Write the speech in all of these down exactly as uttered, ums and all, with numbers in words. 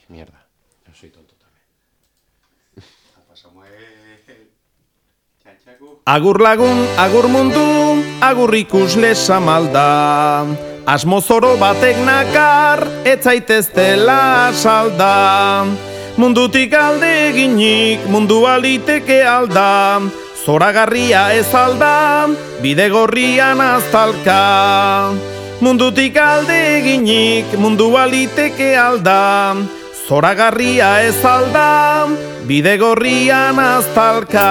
mierda. Yo soy tonto también. Agur lagun, agur mundu, agur ikusle samalda. Asmo zoro batek nakar, ez zaiteztela salda. Mundutik alde eginik, mundu aliteke alda. Zoragarria ez alda, bide gorrian aztalka. Mundutik alde eginik, mundu aliteke alda. Zoragarria ez alda, bide gorrian aztalka.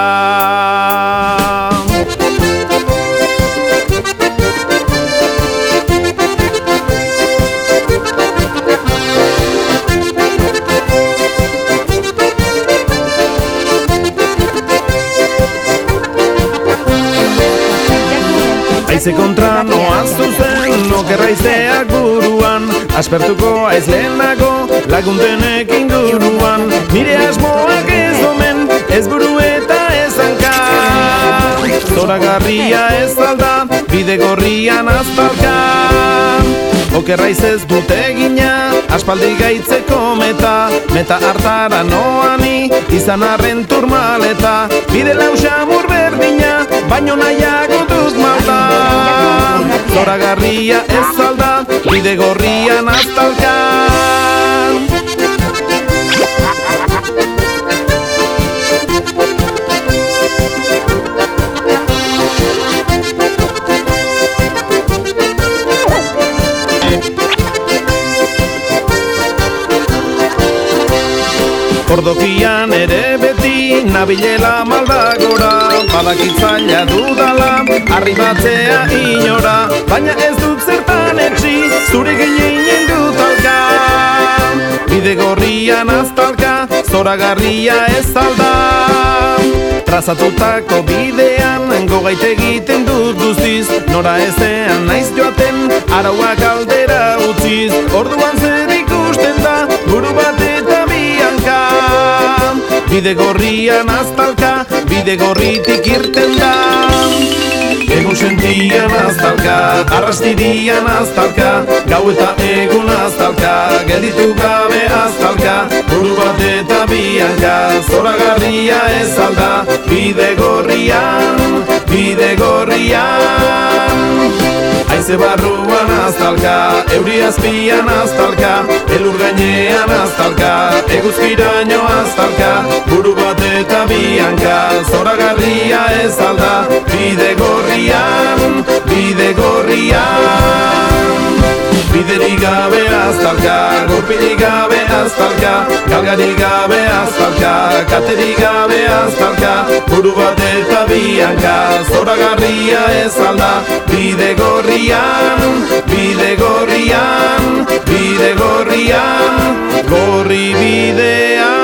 Aize kontra noaz zuzen, okerraizeak buruan. Aspertuko aiz lehenago, laguntenek inguruan. Nire asmoak ez omen, ez buru eta ez hanka. Zoragarria ez alda, bide gorrian aztalka. Okerraiz ez dut egina, aspaldi gaitzeko meta. Meta hartara noani, izan arren turmaleta. Bide lausamur berdina, baino nahiago dut malda. Zoragarria ez alda, bide gorrian aztalka. Ordokian ere beti nabilela maldagora. Badakitzaila dudala, arribatzea inora. Baina ez dut zertan etxi, zure gehien dut alka. Bide gorrian aztalka, zoragarria ez alda. Trazatutako bidean, gogait egiten dut guztiz. Nora ezean naiz joaten, arauak aldera utziz. Orduan zer ikusten da, buru bat eta bianka. Bide gorrian aztalka, bide gorritik irten da. Egun sentian aztalka, arrastirian aztalka. Gau eta egun aztalka, gelditu gabe aztalka. Buru bat eta bianka, zoragarria ez alda. Bide gorrian, bide gorrian. Aize barruan aztalka, euri azpian aztalka. Elur gainean aztalka, eguzkiraino aztalka. Buru bat eta bianka, zoragarria ez alda. Bide gorrian, bide gorrian. Biderik gabe aztalka, gurpilik gabe aztalka. Galgarik gabe aztalka, katerik gabe aztalka. Buru bat eta bianka, zoragarria ez alda. Bide gorrian, bide gorrian, bide gorrian, gorri bidean.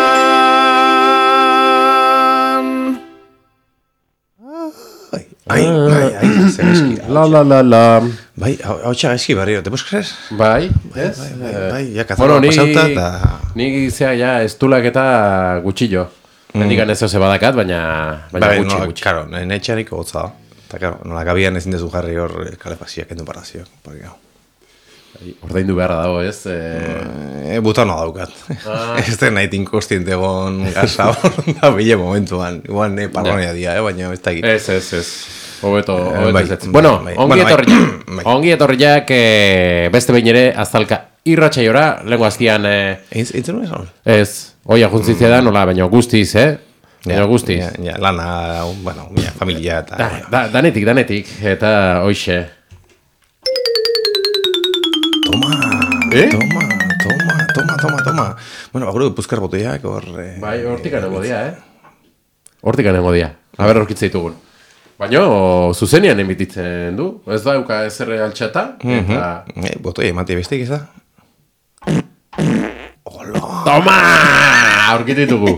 Ai, ai, ai, zer eski. La, la, la, la. Bai, hau txaga eski barrio, ¿te puedes creer? Bai, ez? Bai, bai, bai, ja kazarroa pasauta eta... Nik zea ja estulak eta gutxillo. Mendikan ez oze badakat, baina gutxi, gutxi. Karo, nahi txariko gotza da. Eta, karo, nola gabian ezin dezu jarri hor kalefazioak endu parazioak. Ordaindu beharra dago, ez? E, butano daukat. Ez den nahi tinkostiente egon gaza hor, da bile momentuan. Igual ne parronia dia, eh, baina ez da egin. Ez, ez, ez. Hobeto, hobeto ez. Bueno, ongi etorriak, ongi etorriak beste behin ere aztalka irratxaiora, lengo aztian... Eintzen nuen esan? Ez, oia juntzitzea da, nola, baina guztiz, eh? Baina guztiz. Ja, lana, bueno, familia eta... Danetik, danetik, eta hoxe. Toma, eh? toma, toma, toma, toma, toma. Bueno, baguru puzkar botoiak hor... Bai, hortikan egongo dia, eh? Hortikan egongo dia. Aber horkitza ditugun. Baina, zuzenian emititzen du. Ez da, euka ezerre altxata. Eta... Eh, botoi, emate bestek ez da. Hola! Toma! Aurkitu ditugu.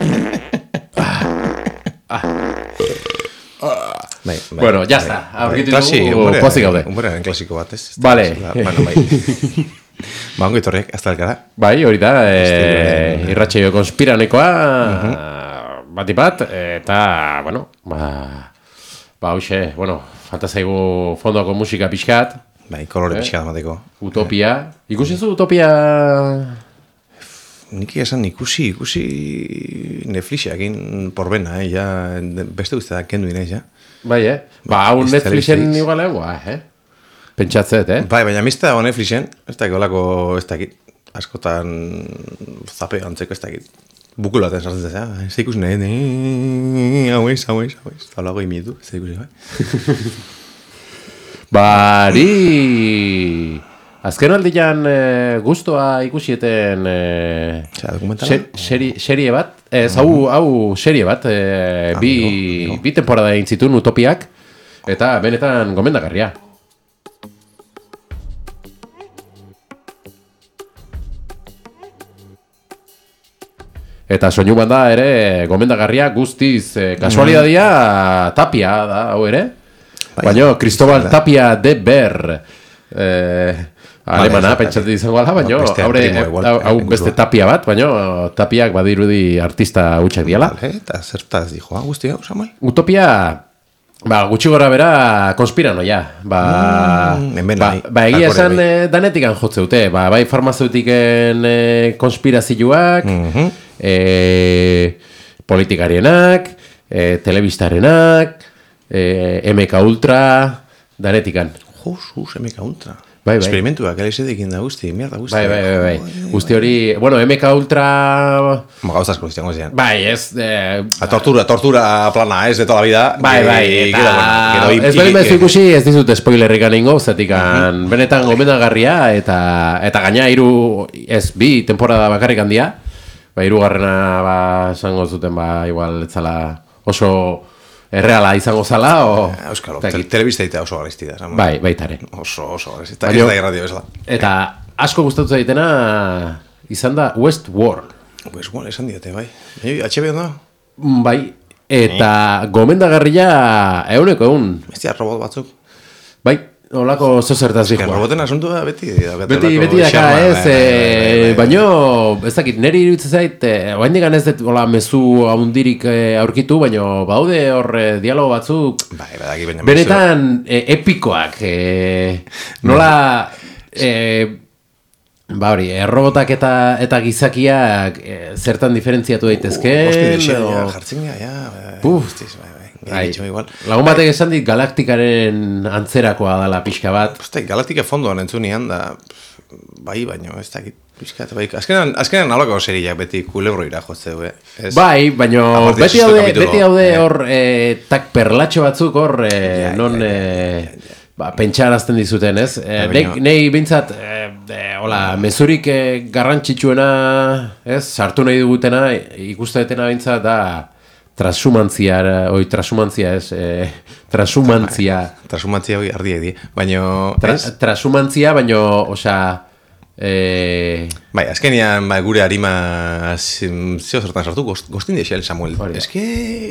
Bai, bai, bueno, ya está. Aurkitu ditugu, pozik gaude. Unberaren klasiko bat, ez? Vale. Bueno, bai. Ba, ongo etorriak, azta elkara. Bai, hori da, irratxeio konspiranikoa, bati bat, eta, bueno, ba, ba, hoxe, bueno, falta zaigu fondoko musika pixkat. Bai, kolore pixkat mateko. Utopia. Ikusi zu Utopia? nik esan ikusi, ikusi Netflixekin porbena, eh, ja, beste guztetan kendu inaiz, ja. Bai, eh? Ba, hau Netflixen igual egoa, eh? Pentsatzet, eh? Bai, baina mizta dago Netflixen, ez dakit olako, ez dakit, askotan zape antzeko, ez dakit, bukulaten sartzen zea, ez da ikusi nahi, hau ez, hau ez, hau ez, talago imietu, ez da ikusi, bai. Bari... Azken aldian e, guztua ikusieten e, serie bat, ez, hau, hau serie bat, e, bi, bi temporada egin zituen Utopiak, eta benetan gomendagarria. Eta soinu banda ere gomendagarria guztiz e, kasualidadia Tapia da, hau ere, baina Cristobal Tapia de Ber, e, alemana, pentsatu izango ala, baina hau beste Tapia bat, baina Tapiak badirudi artista hutsak diala. Eta zertaz dijo, guztia, Samuel? Utopia, ba, gutxi gora bera konspiranoia. Ba, ba egia esan danetikan jotzeute, ba, bai farmazeutiken konspirazioak, politikarienak, telebistarenak, M K Ultra, danetikan. Jus, jus, M K Ultra. Bai, bai. Experimentuak, elizedekin da guzti, mierda guzti. Bai, bai, bai, bai. Guzti hori, bueno, M K Ultra... Magauzazko izango zian. Bai, ez... Eh, a tortura, tortura plana, ez, de toda la vida. Bai, bai, eta... Bueno, ez behin bezu ikusi, ez dizut spoilerrik ingo, zetikan benetan gomendagarria, eta eta gaina hiru ez, bi temporada bakarrik handia. Ba, hirugarrena, ba, esango zuten, ba, igual, etzala oso... Erreala izango zala, o... Euskalo, telebista eta oso garesti da. Bai, baitare. Oso, oso garesti. Eta ez da irradio bezala. Eta asko gustatu zaitena izan da Westworld. Westworld, esan diate, bai. H B O da? Bai, eta gomendagarria euneko egun. Bestia, robot batzuk. Bai, olako zozertaz dihoa. Roboten asuntua beti... Beti, beti daka ez, baino, ez dakit, niri iruditzen zait, bain digan ez dut mezu haundirik aurkitu, baino baude hor dialogo batzuk, benetan epikoak, nola, ba hori, robotak eta gizakiak zertan diferentziatu daitezken, jartzen gara, ja, Bai, lagun batek esan dit galaktikaren antzerakoa dala pixka bat. Ostek, galaktika fondoan entzunian da, bai, baino, ez dakit pixka, bai, azkenan, azkenan nolako seriak beti kulebroira jotze du, eh? Bai, baino, beti haude, beti haude hor, eh, tak perlatxo batzuk hor, eh, non, eh, ba, pentsarazten dizuten, ez? Eh, nei bintzat, eh, hola, mezurik eh, garrantzitsuena, ez, sartu nahi dugutena, ikustetena bintzat, da, Trasumantzia, oi, trasumantzia ez, eh, trasumantzia. Trasumantzia hoi ardi edi, baino... Tra, trasumantzia, baino, osea... Eh... Bai, azkenian ba, gure harima zeo zertan sartu, gostin deixel, Samuel. Ez que...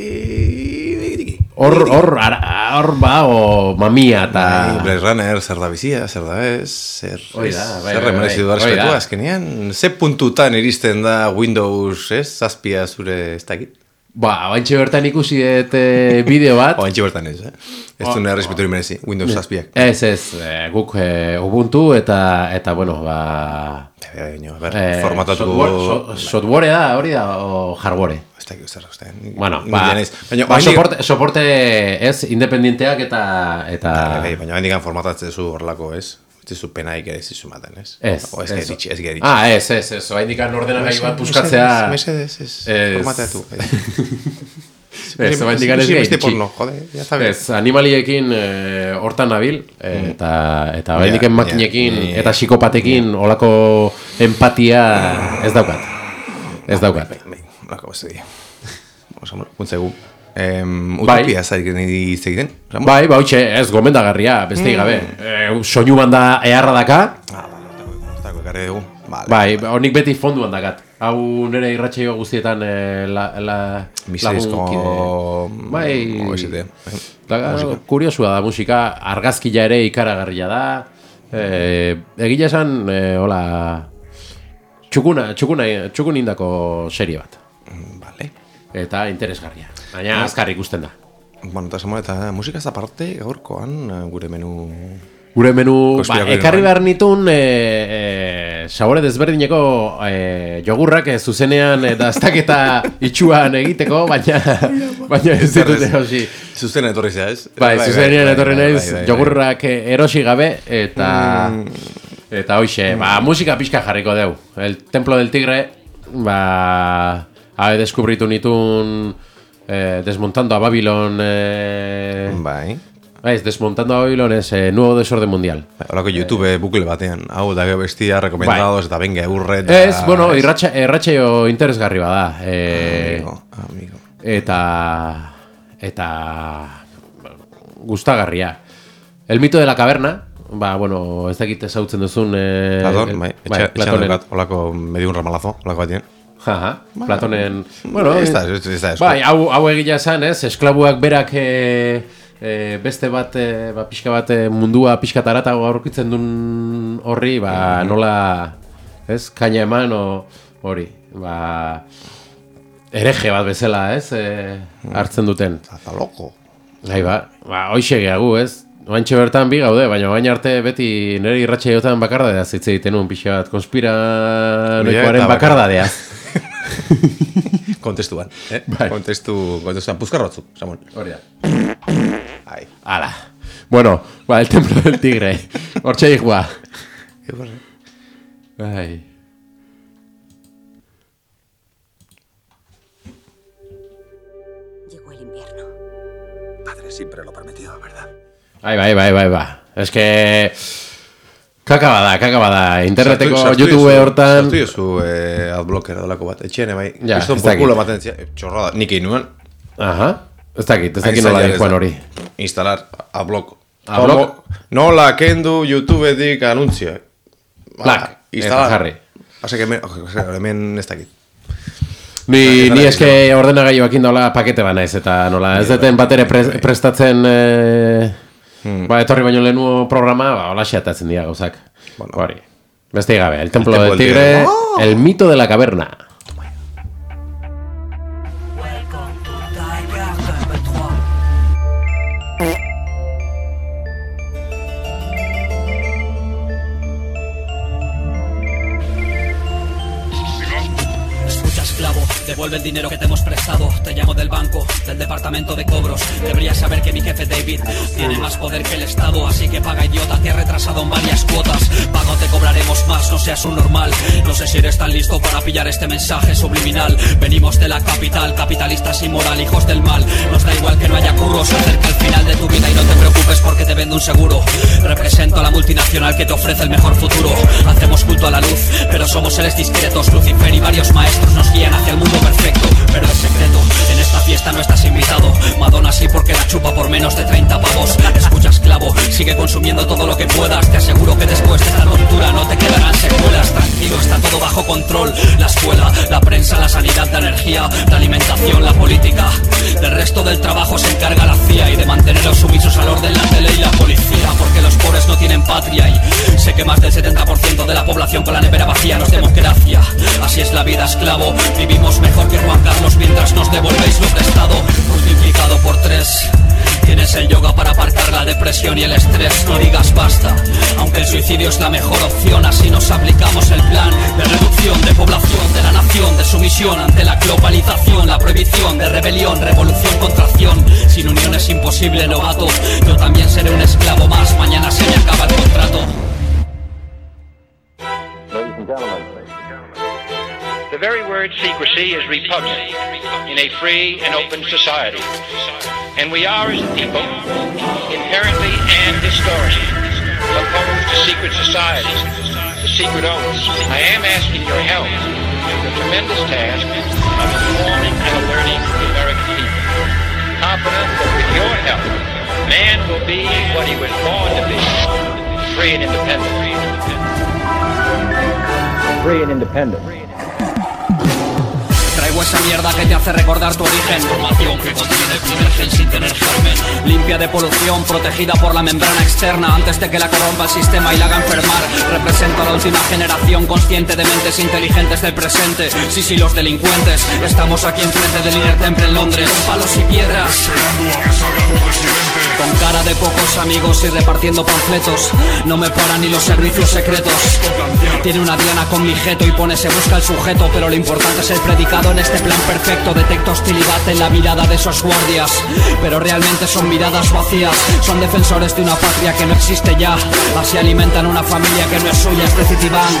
Hor, hor, hor, ba, o mamia eta... Blade Runner, zer da bizia, zer da ez, zer... Oida, bai, zer remerezidu da respetu, azkenian... Ze puntutan iristen da Windows, ez, zazpia zure ez dakit? Ba, baintxe bertan ikusi dut bideo bat. Baintxe bertan ez, eh? Ez du nire respetu merezi, Windows zazpiak. Ez, ez, guk Ubuntu eta, eta bueno, ba... Formatatu... Software da, hori da, o hardware? Ez da, ez da, bueno, ba, soporte ez, independienteak eta... Baina bendikan formatatzen zu horrelako, ez? Ez zu penaik ere zizu maten, ez? Ez, ez geritxe, ez geritxe. Ah, ez, ez, ez, oa indikan ordenagai bat buskatzea... Mesedez, ez, formateatu. Ez, oa indikan ez geritxe. Ez, animaliekin hortan nabil, eta oa indikan makinekin eta psikopatekin olako empatia ez daukat. Ez daukat. Olako beste dira. Kuntzegu. Um, Utopia zaik egiten? Bai, ba, hoitxe, ez gomendagarria, beste gabe. Soinu banda eharra daka. Bai, honik beti fonduan dakat. Hau nire irratxeio guztietan miserizko... Bai, kuriosua da musika, argazkila ere ikaragarria da. Egila esan, hola, txukun indako serie bat. Eta interesgarria. Baina azkar ikusten da. Bueno, eta Samuel, eta musikaz aparte gaurkoan gure menu Gure menu, ba, ekarri behar nitun e, e, sabore desberdineko e, jogurrak e, zuzenean eta aztaketa itxuan egiteko, baina baina ez ditute hosi. Zuzen etorri zea, ez? Bai, zuzenean etorri naiz, jogurrak erosi gabe eta mm. eta hoxe, ba, musika pixka jarriko deu. El Templo del Tigre, ba, habe deskubritu nitun eh, Desmontando a Babylon eh, Bai. Ez, Desmontando a Babylon es eh, nuevo desorden mundial. Horako YouTube eh, bukle batean. Hau, da bestia, recomendados, eta venga, urre. Ez, bueno, irratxeo interesgarri bada. Eh, amigo, amigo. Eta... Eta... gustagarria. El mito de la caverna, ba, bueno, ez dakit ezautzen duzun... Eh, Platon, bai, bai etxean dukat, holako medio un ramalazo, holako batien. Jaja, Platonen... Bueno, ez da, ez da, bai, hau, hau egila esan, ez, esklabuak berak... Eh, E, beste bat, e, ba, pixka bat e, mundua pixka taratago aurkitzen duen horri, ba, nola, ez, kaina eman, o, hori, ba, hereje bat bezala, ez, e, hartzen duten. Zata loko. Gai, ba, ba, hoxe gehagu, ez, oantxe bertan bi gaude, baina bain arte beti nire irratxeiotan bakardadeaz hitz egiten nuen pixka bat, konspiranoikoaren bakardadeaz. Kontestuan, eh? Bai. Kontestu, kontestuan, puzkarrotzu, Samuel. Hori da. Ai. Ala. Bueno, ba, el Templo del Tigre. Hortxe ikua. Ai. Llegó el invierno. Padre siempre lo prometió, ¿verdad? Ai, bai, bai, bai, bai. Es que... Kaka bada, kaka bada. Interneteko sartu YouTube izu, hortan... Sartu izu eh, adblocker dolako bat. Etxene, bai. Ja, Kriston ez dakit. porkulo ematen zia. Txorrada, nik egin nuen. Aha. Ez dakit, ez dakit nola dikoan hori. Instalar adblock. Adblock. Nola kendu YouTube-edik anuntzioak. Plak, eta jarri. Ose que hemen, hemen ez dakit. Ni, ni eske ordenagailuakin dola pakete bana ez, eta nola ez deten bat ere pre, prestatzen... Eh, Hmm. Ba, etorri baino lehenu programa, ba, hola xeatatzen dira gauzak. Bueno. Hori. Beste gabe, el Templo el del Tigre, tigre. Oh. El mito de la caverna. Devuelve el dinero que te hemos prestado. Te llamo del banco, del departamento de cobros. Deberías saber que mi jefe David tiene más poder que el Estado. Así que paga, idiota, te he retrasado en varias cuotas. Pago, te cobraremos más, no seas un normal. No sé si eres tan listo para pillar este mensaje subliminal. Venimos de la capital, capitalistas sin moral, hijos del mal. Nos da igual que no haya curros. Se acerca el final de tu vida y no te preocupes porque te vendo un seguro. Represento a la multinacional que te ofrece el mejor futuro. Hacemos culto a la luz, pero somos seres discretos. Lucifer y varios maestros nos guían hacia el mundo perfecto, pero es secreto. En esta fiesta no estás invitado. Madonna sí porque la chupa por menos de treinta pavos. Escucha, esclavo, sigue consumiendo todo lo que puedas. Te aseguro que después de esta tortura no te quedarán secuelas. Tranquilo, está todo bajo control. La escuela, la prensa, la sanidad, la energía, la alimentación, la política. Del resto del trabajo se encarga la C I A y de mantenerlos sumisos al orden la tele y la policía. Porque los pobres no tienen patria y sé que más del setenta por ciento de la población con la nevera vacía nos democracia. Así es la vida, esclavo. Vivimos mejor que Juan Carlos mientras nos devolvéis lo prestado. Multiplicado por tres. Tienes el yoga para aparcar la depresión y el estrés. No digas basta, aunque el suicidio es la mejor opción. Así nos aplicamos el plan de reducción de población de la nación, de sumisión ante la globalización, la prohibición de rebelión, revolución contra acción. Sin unión es imposible, novato. Yo también seré un esclavo más. Mañana se me acaba el contrato. Ladies and gentlemen, the very word secrecy is repugnant in a free and open society. And we are, as a people, inherently and historically opposed to secret societies, to secret oaths. I am asking your help in the tremendous task of informing and alerting the American people. Confident that with your help, man will be what he was born to be, free and independent. Free and independent. Traigo esa mierda que te hace recordar tu origen. Información que contiene primer gen sin tener germen. Limpia de polución, protegida por la membrana externa. Antes de que la corrompa el sistema y la haga enfermar. Represento a la última generación consciente de mentes inteligentes del presente. Sí, sí, los delincuentes. Estamos aquí enfrente del Inner Temple en Londres. Palos y piedras. Esperando a que salga tu presidente. con cara de pocos amigos y repartiendo panfletos. No me paran ni los servicios secretos. Tiene una diana con mi jeto y pone se busca el sujeto, pero lo importante es el predicado en este plan perfecto. Detecto hostilidad en la mirada de esos guardias, pero realmente son miradas vacías. Son defensores de una patria que no existe ya. Así alimentan una familia que no es suya, es de Citibank.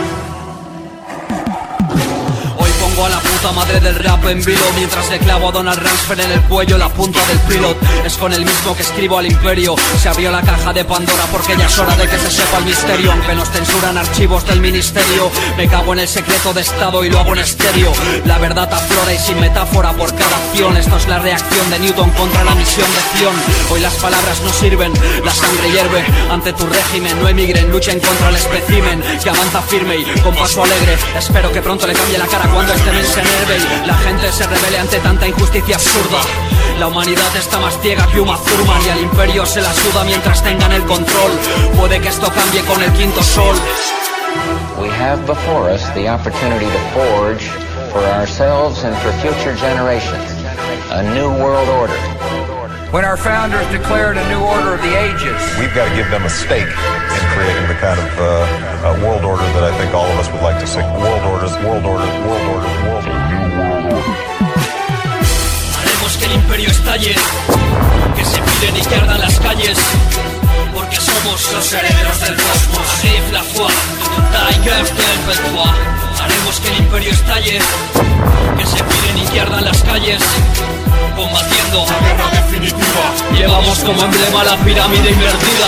Pongo a la puta madre del rap en vilo mientras le clavo a Donald Rumsfeld en el cuello la punta del pilot. Es con el mismo que escribo al imperio. Se abrió la caja de Pandora porque ya es hora de que se sepa el misterio. Aunque nos censuran archivos del ministerio, me cago en el secreto de estado y lo hago en estéreo. La verdad aflora y sin metáfora por cada acción. Esto es la reacción de Newton contra la misión de Zion. Hoy las palabras no sirven, la sangre hierve ante tu régimen. No emigren, luchen contra el espécimen que avanza firme y con paso alegre. Espero que pronto le cambie la cara cuando este men se enerve y la gente se rebele ante tanta injusticia absurda. La humanidad está más ciega que Uma Thurman y al imperio se la suda mientras tengan el control. Puede que esto cambie con el quinto sol. We have before us the opportunity to forge for ourselves and for future generations a new world order. When our founders declared a new order of the ages, we've got to give them a stake in creating the kind of uh, uh, world order that I think all of us would like to see. World orders, world orders, world orders, world orders. Haremos que el imperio estalle, que se piden y que ardan las calles, porque somos los herederos del cosmos. Arrive la foi, tailleur del Beltois. Haremos que el imperio estalle, que se piden y que ardan las calles, combatiendo la guerra definitiva. Llevamos como emblema la pirámide invertida.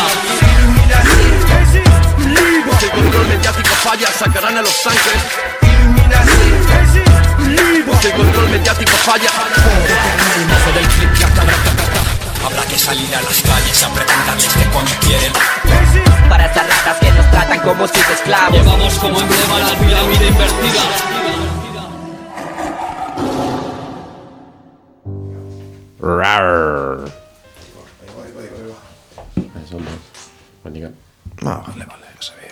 Si el control mediático falla, sacarán a los ángeles. Si el control mediático falla, del clip, habrá que salir a las calles a preguntarles que cuando quieren. Para esas ratas que nos tratan como sus esclavos. Llevamos como emblema la pirámide invertida. Rar. Eso no. Ah, vale, vale, se ve.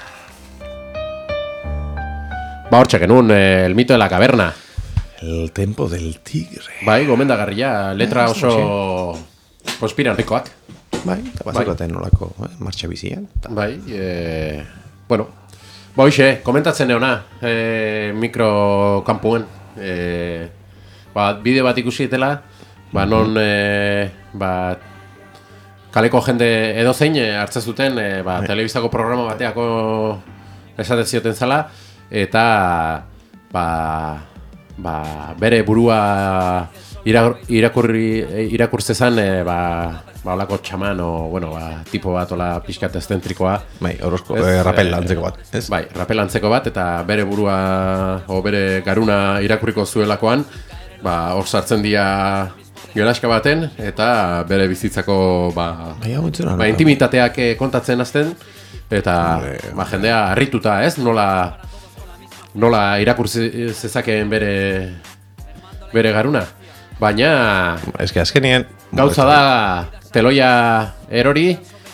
Ba, hortxe genuen, eh, el mito de la caverna. El tempo del tigre. Bai, gomendagarria, letra oso konspiranikoak. Bai, eta bazikoten nolako, eh, martxa bizian. Bai, eh, bueno, ba, hoxe, komentatzen neona, eh, mikrokampuen, eh, ba, bideo bat ikusi etela, ba, non, eh, ba, kaleko jende edozein eh, hartzen zuten, eh, ba, telebistako programa bateako esaten zioten zala, eta, ba, ba, bere burua irakurri irakurtzezan e, ba ba holako txaman o bueno ba tipo bat ola pixkat eszentrikoa, bai, horosko eh, rapel lantzeko bat, ez? Bai, rapel lantzeko bat eta bere burua o bere garuna irakurriko zuelakoan, ba hor sartzen dira gelaska baten eta bere bizitzako ba bai, ba intimitateak kontatzen hasten eta ba jendea harrituta, ez? Nola nola irakur zezakeen bere bere garuna. Baina eske azkenean gauza da teloia erori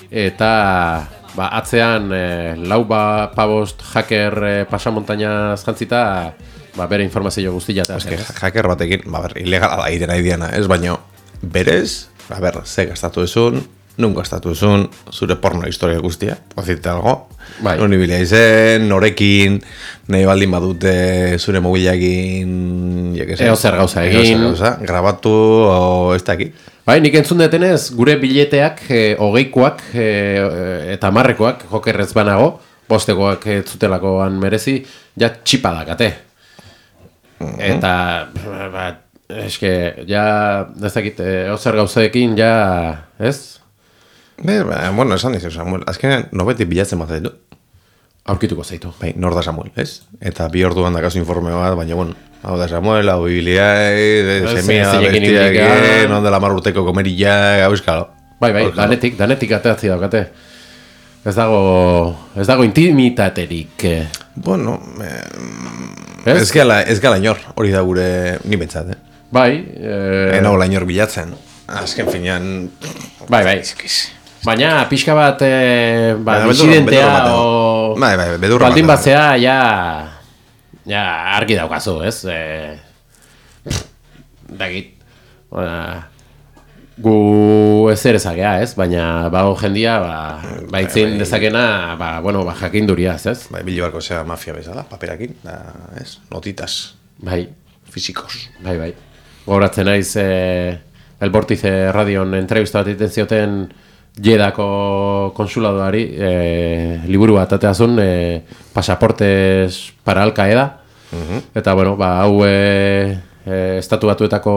eta ba atzean e, lau ba pabost hacker e, pasamontaña jantzita ba bere informazio guztia ta. Eske hacker batekin, ba ber, ilegala da idena idiana, ez baino berez, a ber, ze gastatu ezun, nun gastatu ezun, zure porno historia guztia, pozite algo. Bai. Non ibilia izen, norekin, nahi baldin badute zure mobilakin, jo que sé. Eo zer gauza egin. Eo zer gauza, grabatu o ez dakit. Bai, nik entzun detenez, gure bileteak, e, hogeikoak e, eta marrekoak, jokerrez banago, bostekoak ez zutelakoan merezi, ja txipa dakate. Mm-hmm. Eta, ba, eske, ja, ez dakit, eo zer gauzaekin, ja, ez? Be, ba, bueno, esan dizu, Samuel, azkenean nobetik bilatzen bat zaitu. Aurkituko zaitu. Bai, nor da Samuel, ez? Eta bi orduan dakazu informe bat, baina, bueno, hau da Samuel, hau bibiliai, semia, bestiak, non dela mar urteko komerilla, hau eskalo. Bai, bai, danetik, danetik ateatzi daukate. Ez dago, ez dago intimitaterik. Bueno, eh, ez gala, ez gala inor, hori da gure ni bentsat, eh? Bai. Eh... Ena hola inor bilatzen. Azken finean... Bai, bai. Baina pixka bat, eh, ba, disidentea o... Bai, bai, bedurra baldin batzea, ja... Ja, argi daukazu, ez? Eh, Dagit... gu ezer ezagea, ez? Baina bago jendia, ba, baitzin dezakena, ba, bueno, ba, jakinduriaz, ez? Bai, bilo barko zea mafia bezala, paperakin, da, ez? Notitas. Bai. Fizikos. Bai, bai. Goratzen naiz, e, El Bortize Radion entrevista bat iten zioten Jedako konsuladoari, e, liburu bat ateazun, e, pasaportes para Al Qaeda, uh-huh. Eta, bueno, ba, hau e, e, estatu batuetako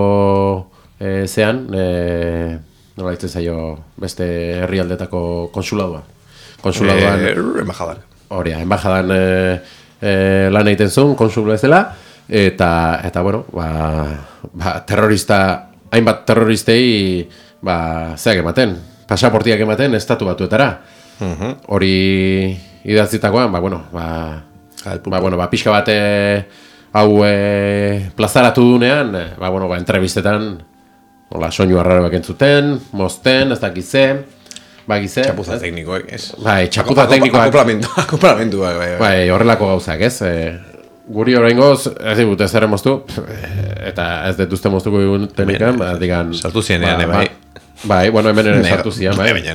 e, zean, e, nola ditzen zaio beste herrialdetako konsuladoa. Konsuladoan... E, embajadan. Horia, embajadan e, e, lan egiten zuen, konsul bezala, eta, eta bueno, ba, ba, terrorista, hainbat terroristei, ba, zeak ematen, pasaportiak ematen estatu batuetara. Hori uh-huh. idatzitakoan, ba, bueno, ba, ba, bueno, ba, pixka bate hau e, plazaratu dunean, e, ba, bueno, ba, entrevistetan, hola, soinu arraroak entzuten, mozten, ez dakize, ba, gize. Txapuza teknikoek, ez? Bai, txapuza teknikoak. Akoplamentu, akoplamentu, bai, bai. Bai, horrelako gauzak, ez? E, guri oraingoz, ez dut ez ere moztu, eta ez detuzte moztuko egun tenikan, ba, digan... Sartu zienean, ba, bai. Bai, bueno, hemen ere sartu zian, bai. Baina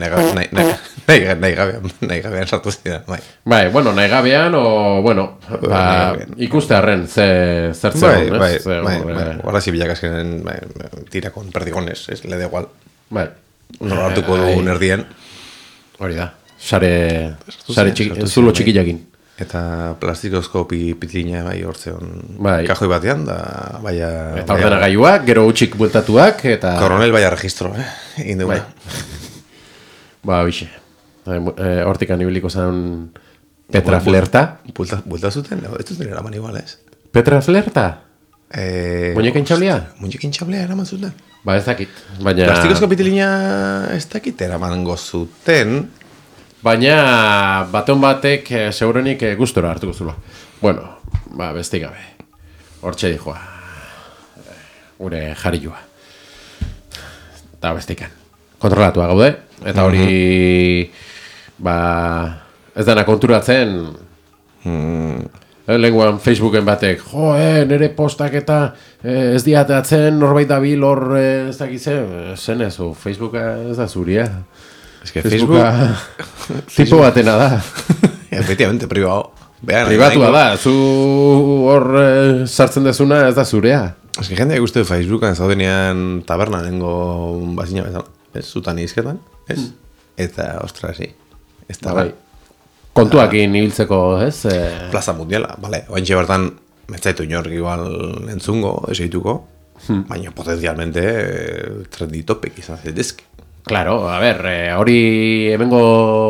nahi gabean, nahi gabean sartu zian, bai. Bai, bueno, nahi gabean, o, bueno, ba, ikuste harren, ze, zer zer, bai, bai, bai, bai, guarda zibilak azkenen, bai, tira con perdigones, ez, le da igual. Bai. Nora hartuko dugun erdien. Hori da, sare, sare txiki, zulo txikiakin. Eta plastikozko pitlina bai hortzeon bai. Kajoi batean, da baia... Eta ordenagailuak, gero utxik bueltatuak, eta... Koronel baia registro, eh? Egin dugu. Bai. Ba, bixe. Hortikan ibiliko zen Petra Flerta. Buelta zuten, ez zuten eraman igual, ez? Petra Flerta? Eh, Muñekin txablia? Muñekin txablia eraman zuten. Ba, ez dakit. Baina... Plastikozko pitlina ez dakit eraman gozuten... Baina batean batek e, segurenik e, gustora hartuko zula. Bueno, ba, beste gabe. Hortxe dijoa. Gure jarilua. Eta bestikan. Kontrolatua gaude. Eta hori, mm-hmm. ba, ez dana konturatzen... Mm. Lenguan Facebooken batek, jo, eh, nire postak eta eh, ez diateatzen norbait dabil hor eh, ez dakize. Zen ez, Facebooka ez da zuria. Es que Facebooka... tipo batena da. Efectivamente, privado. Privatua da, zu hor eh, sartzen dezuna ez da zurea. Es que jende guzti Facebookan zaudenean taberna nengo bazina bezala. Ez, zutan izketan, ez? Eta, ostra, si. Ez da, bai. Kontuakin ibiltzeko, ez? Eh... Plaza mundiala, bale. Ointxe bertan, metzaitu inork igual entzungo, eseituko, hmm. baina potenzialmente eh, trendi topik izan zaitezke. Claro, a ver, eh, hori hemengo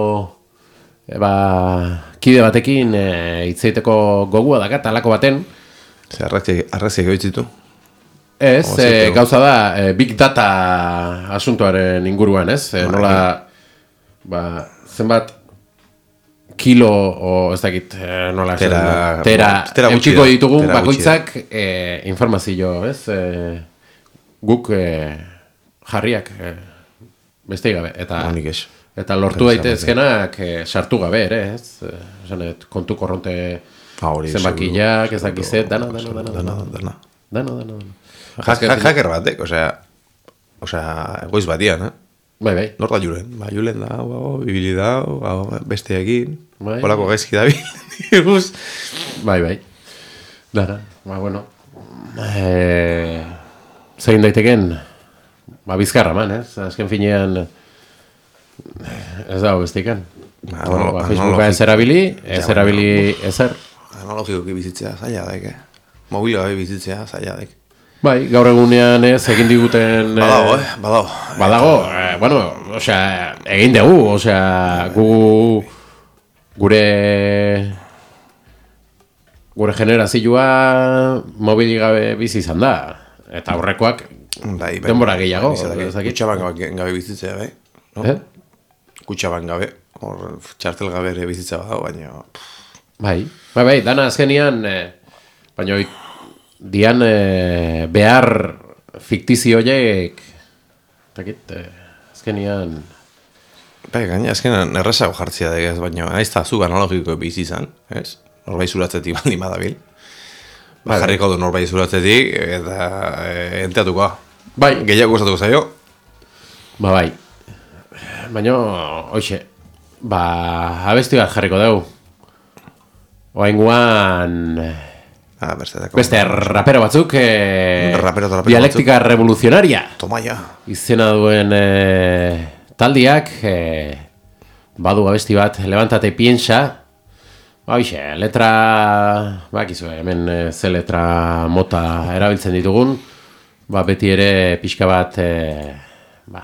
eh, ba, kide batekin eh, hitzeiteko gogua dakat, alako baten. Zer, arraziak goitzitu? Ez, eh, gauza da, eh, Big Data asuntoaren inguruan, ez? Eh, nola, ba, zenbat kilo, o ez dakit, eh, nola, tera, tera, tera eutxiko ditugun tera bakoitzak eh, informazio, ez? Eh, guk eh, jarriak... Eh, beste gabe, eta, eta lortu daitezkenak eh, sartu gabe ere, ez? Eh, kontu korronte zenbakiak, ez dakizet, dana, dana, dana, dana, dana, dana, dana, dana. Hacker batek, osea, osea, goiz batian, eh? Bai, bai. Nor da julen, ba, julen da, bibili da, beste egin, holako gaizki da bil. Bai, bai. Dara, ba, bueno. Eh, zein daiteken, ba, bizkarra man, ez? Azken finean ez dago bestikan. Ba, bueno, ba, Facebooka ez erabili, ez erabili ezer. Analogikoki bizitzea zaila daik, eh? Mobila bai bizitzea zaila daik. Bai, gaur egunean ez egin diguten... Badago, eh? Badago. Badago, eh, bueno, osea, egin dugu, osea, gu... Gure... Gure generazioa mobili gabe bizi izan da. Eta aurrekoak... Bai, bai, denbora gehiago. Kutxaban gabe bizitzea, bai? No? Eh? Kutxaban gabe, hor txartel gabe ere bizitza badago, baina... Bai, bai, bai, dana azkenian, eh, baina dian eh, behar fiktizioiek, takit, eh, azkenian... Bai, gaina, azkenan errezago jartzia da, baina aizta zuk analogiko bizi izan, ez? Norbait zuratzetik baldin badabil. Ba, jarriko du norbait zuratzetik, eta e, enteatuko. Bai. Gehiago gustatuko zaio. Ba bai, baina, hoxe, ba, abesti bat jarriko dugu. Oainguan... Ah, beste rapero batzuk, eh, rapero rapero dialektika batzuk. Revolucionaria. Toma ya. Izena duen eh, taldiak, eh, badu abesti bat, Levántate y piensa. Ba, hoxe, letra, bakizu, hemen eh, ze letra mota erabiltzen ditugun, ba, beti ere pixka bat, eh, ba,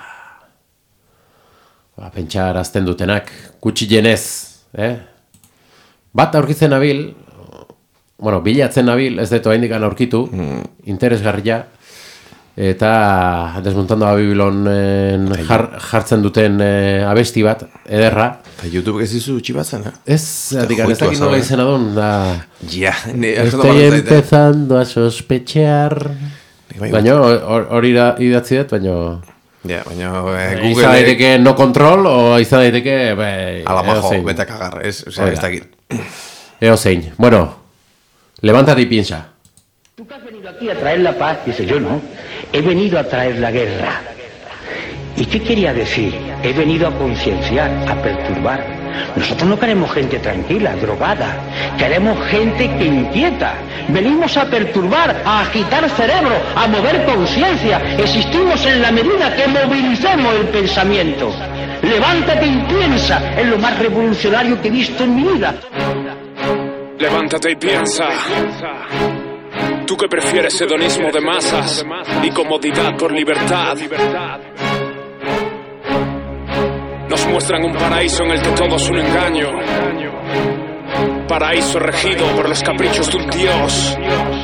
ba, pentsarazten dutenak, gutxienez, eh? Bat aurkitzen nabil, bueno, bilatzen nabil, ez dut oraindik aurkitu, mm. interesgarria, eta Desmontando a Babilonen jar, jartzen duten eh, abesti bat, ederra. Eta YouTube ez dizu txibatzen, eh? Ez, adikan, ez dakit nola izena duen, da... Ja, ne, estoy empezando a sospechar... Baina, hori idatzi dut, baina... Ja, baina eh, Google... Izan daiteke no control, o izan daiteke... Alamajo, bete kagar, ez, o sea, ez dakit. Eo zein. Bueno, levántate y piensa. Tú que has venido aquí a traer la paz, dice yo no, he venido a traer la guerra. ¿Y qué quería decir? He venido a concienciar, a perturbar. Nosotros no queremos gente tranquila, drogada. Queremos gente que inquieta. Venimos a perturbar, a agitar cerebro, a mover conciencia. Existimos en la medida que movilicemos el pensamiento. Levántate y piensa, es lo más revolucionario que he visto en mi vida. Levántate y piensa. Tú que prefieres hedonismo de masas y comodidad por libertad. Nos muestran un paraíso en el que todo es un engaño. Paraíso regido por los caprichos de un dios.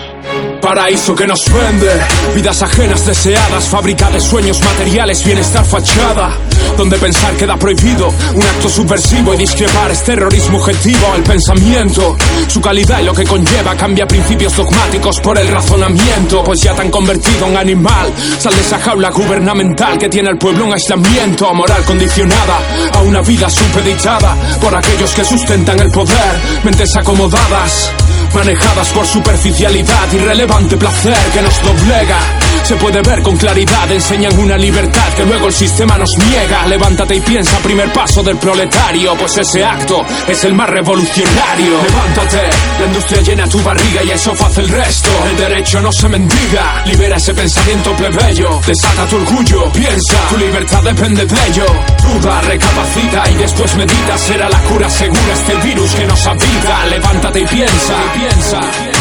Paraíso que nos vende vidas ajenas deseadas, fábrica de sueños materiales, bienestar fachada, donde pensar queda prohibido, un acto subversivo y discrepar es terrorismo objetivo. El pensamiento, su calidad y lo que conlleva cambia principios dogmáticos por el razonamiento, pues ya te han convertido en animal. Sal de esa jaula gubernamental que tiene al pueblo en aislamiento, moral condicionada a una vida supeditada por aquellos que sustentan el poder, mentes acomodadas, manejadas por superficialidad, irrelevante placer que nos doblega. Se puede ver con claridad, enseñan una libertad que luego el sistema nos niega. Levántate y piensa, primer paso del proletario, pues ese acto es el más revolucionario. Levántate, la industria llena tu barriga y el sofá hace el resto. El derecho no se mendiga, libera ese pensamiento plebeyo. Desata tu orgullo, piensa, tu libertad depende de ello. Duda, recapacita y después medita, será la cura segura este virus que nos habita. Levántate y piensa, y piensa.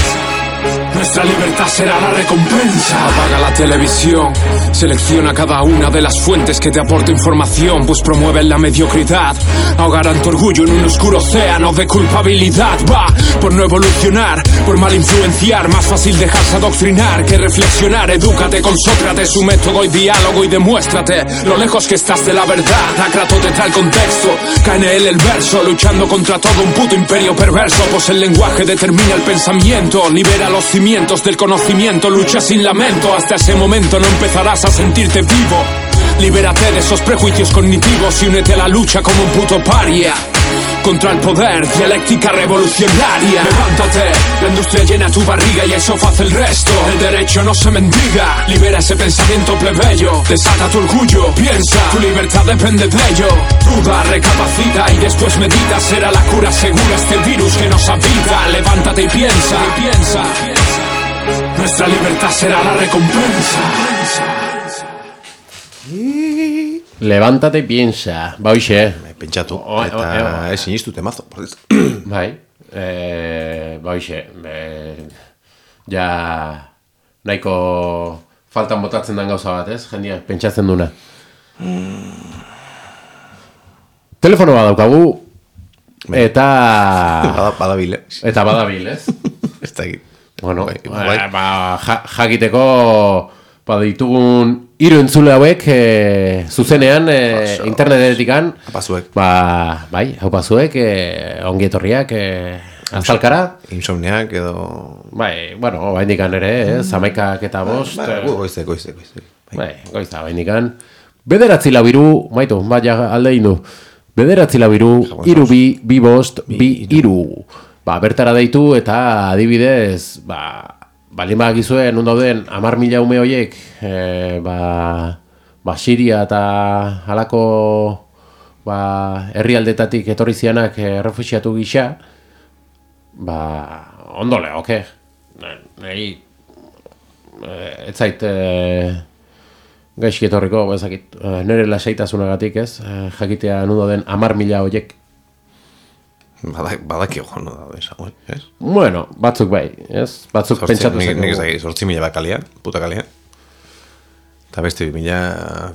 Nuestra libertad será la recompensa. Apaga la televisión, selecciona cada una de las fuentes que te aporta información, pues promueven la mediocridad, ahogarán tu orgullo en un oscuro océano de culpabilidad. Va, por no evolucionar, por mal influenciar, más fácil dejarse adoctrinar que reflexionar. Edúcate con Sócrates, su método y diálogo y demuéstrate lo lejos que estás de la verdad. Acrato de tal contexto, cae en él el verso, luchando contra todo un puto imperio perverso, pues el lenguaje determina el pensamiento, libera los cimientos del conocimiento, lucha sin lamento, hasta ese momento no empezarás a sentirte vivo. Libérate de esos prejuicios cognitivos y únete a la lucha como un puto paria contra el poder, dialéctica revolucionaria. Levántate, la industria llena tu barriga y el sofá hace el resto. El derecho no se mendiga, libera ese pensamiento plebeyo. Desata tu orgullo, piensa, tu libertad depende de ello. Duda, recapacita y después medita, será la cura segura este virus que nos habita. Levántate y piensa, y piensa. Nuestra libertad será la recompensa. Levántate y piensa. Ba, hoxe. Pentsatu, eta ez sinistu temazo. Bai, eh, ba, hoxe. Eh, ja, nahiko faltan botatzen den gauza bat, ez? Jendia, pentsatzen duna. Telefono bat daukagu, eta... Badabil, ez? Eta badabil, ez? Ez da egin. Bueno, ba, jakiteko... Ba, ditugun hiru entzule hauek e, zuzenean e, internetetikan. Apasuek. Ba, bai, apasuek, e, ongi etorriak e, azalkara. Insomniak edo... Bai, bueno, ba, indikan ere, eh, zamaikak eta bost. Ba, ba, goizte, goizte, goizte. Bai, goizta, ba, indikan. Bederatzi labiru, maitu, bai, alde indu. Bederatzi labiru, iru bi, bi bost, bi iru. Ba, bertara deitu eta adibidez, ba... Balin bagizue, nun dauden, amar mila ume horiek, e, ba, ba, Siria eta halako ba, herrialdetatik etorri zianak errefuxiatu gisa, ba, ondo legoke. Nahi, ez zait gaizki etorriko, ezakit, nire lasaitasunagatik, ez? Jakitea nudo den hamar mila horiek. Badaki joan da, esan, ez? Bueno, batzuk bai, ez? Batzuk pentsatu zen. Nik ezagit, sortzi mila bat kalian, puta kalian. Eta beste bi mila...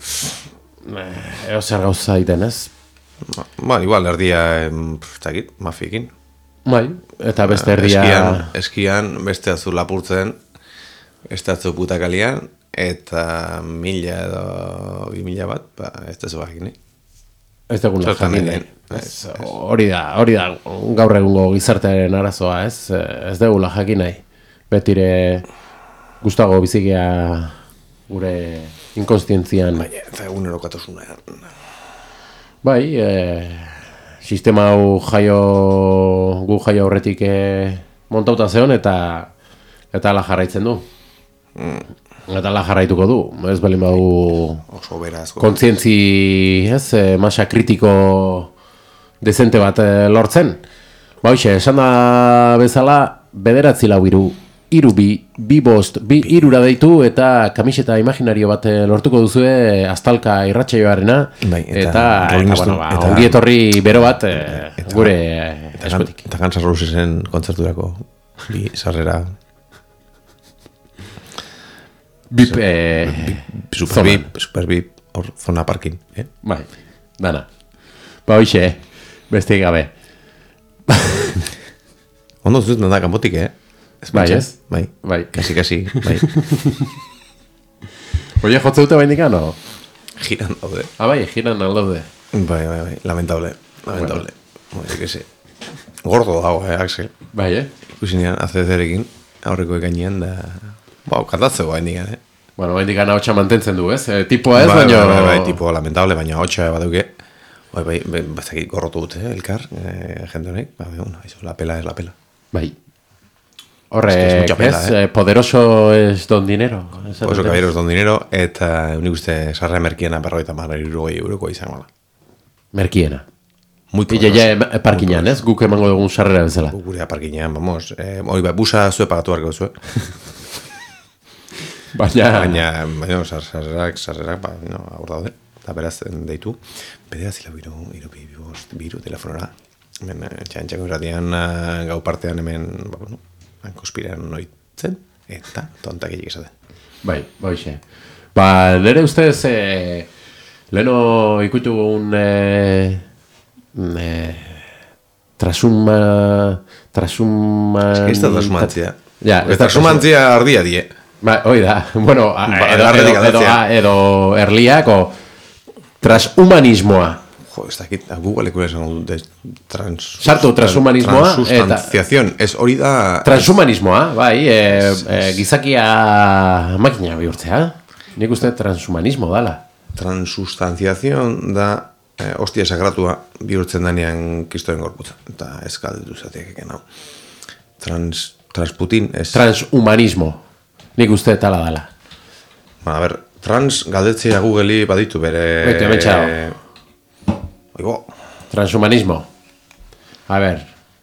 Eo zer gauza iten, ez? Ba, igual, erdia, ez dakit, mafiekin. Bai, eta beste erdia... Eskian, eskian beste atzu lapurtzen, beste atzu puta kalian, eta mila edo bi mila bat, ba, ez da zuakin, eh? Ez dugun jakin, hori da, hori da gaur egungo gizartearen arazoa, ez? Ez dugula jakin nahi. Betire gustago bizikea gure inkonstientzian. Bai, eta egunerokatosuna. Bai, e, sistema hau jaio, gu jaio horretik e, montauta zeon eta eta ala jarraitzen du. Mm. Eta la jarraituko du, ez belin badu kontzientzi, ez, masa kritiko dezente bat lortzen. Ba, hoxe, esan da bezala, bederatzi lau iru, iru bi, bi bost, bi irura deitu, eta kamiseta imaginario bat lortuko duzue Aztalka irratsaioarena, bai, eta, eta, eta, eta, bueno, ba, eta ongi etorri bero bat eta, gure eta, eskutik. Eta Guns N' Rosesen kontzerturako bi sarrera... Bip, eh, super bip, super bip, hor zona parkin, eh? Bai, dana. Ba, hoxe, beste gabe. Ondo zuz nada kanpotik, eh? Bai, ez? Bai, bai. Kasi, kasi, bai. Oie, jotze dute bain dikan, o? Giran daude. Ah, bai, giran daude. Bai, bai, bai, lamentable, lamentable. Bueno, yo que sé. Gordo dago, eh, Axel. Bai, eh? Ikusinean, azezerekin, aurreko ekainean da... Ba, kantatzeko hain digan, eh? Bueno, hain digan hautsa mantentzen du, ez? E, tipoa ez, bai, baina... Bai, bai, bai, tipo lamentable, baina hautsa bat duke. Bai, bai, bai, bazakit gorrotu dute, eh, elkar, eh, jente honek. Ba, bai, bueno, eso, la pela es la pela. Bai. Horre, es que es pela, eh? eh, poderoso es don dinero. Poderoso caballero es don dinero, eta unik uste sarra merkiena berroita mar irurogei euroko izan gala. Merkiena. Muy poderoso. Illa ja parkinean, ez? Guk emango dugun sarrera bezala. Gure parkinean, vamos. Eh, hori, ba, busa zue pagatu barko zue. Baina... Baina, baina, sarrerak, sarrerak, ba, no, aur daude. Eta beraz, deitu. Bederatzi lau biru, iru, biru, biru, telefonora. Hemen, txantxako irratian, gau partean hemen, ba, bueno, konspirean noitzen, eta tontak egik esaten. Bai, boixe. Ba, nire ustez, eh, leheno ikutu un... Eh, eh, trasuma... Trasuma... Ez que ez da trasumantzia. Ja, ez trasumantzia ardia die. Ba, oi da, bueno, ba, edo, edo, edo, edo erliak, o transhumanismoa. Jo, ez dakit, Google-eko esan dut, trans... Sartu, transhumanismoa, transustanciación, ez hori da... Transhumanismoa, bai, e, e, gizakia makina bihurtzea. Nik uste transhumanismo dala. Transustanciación da, eh, hostia sagratua bihurtzen danean kistoren gorputza. Eta ez galdetu zateak eken hau. Trans, transputin, ez... Transhumanismo. Nik uste tala dala. Bueno, a ver, trans galdetzea Google-i baditu bere... Bete, betxao. Oigo. Transhumanismo. A ver.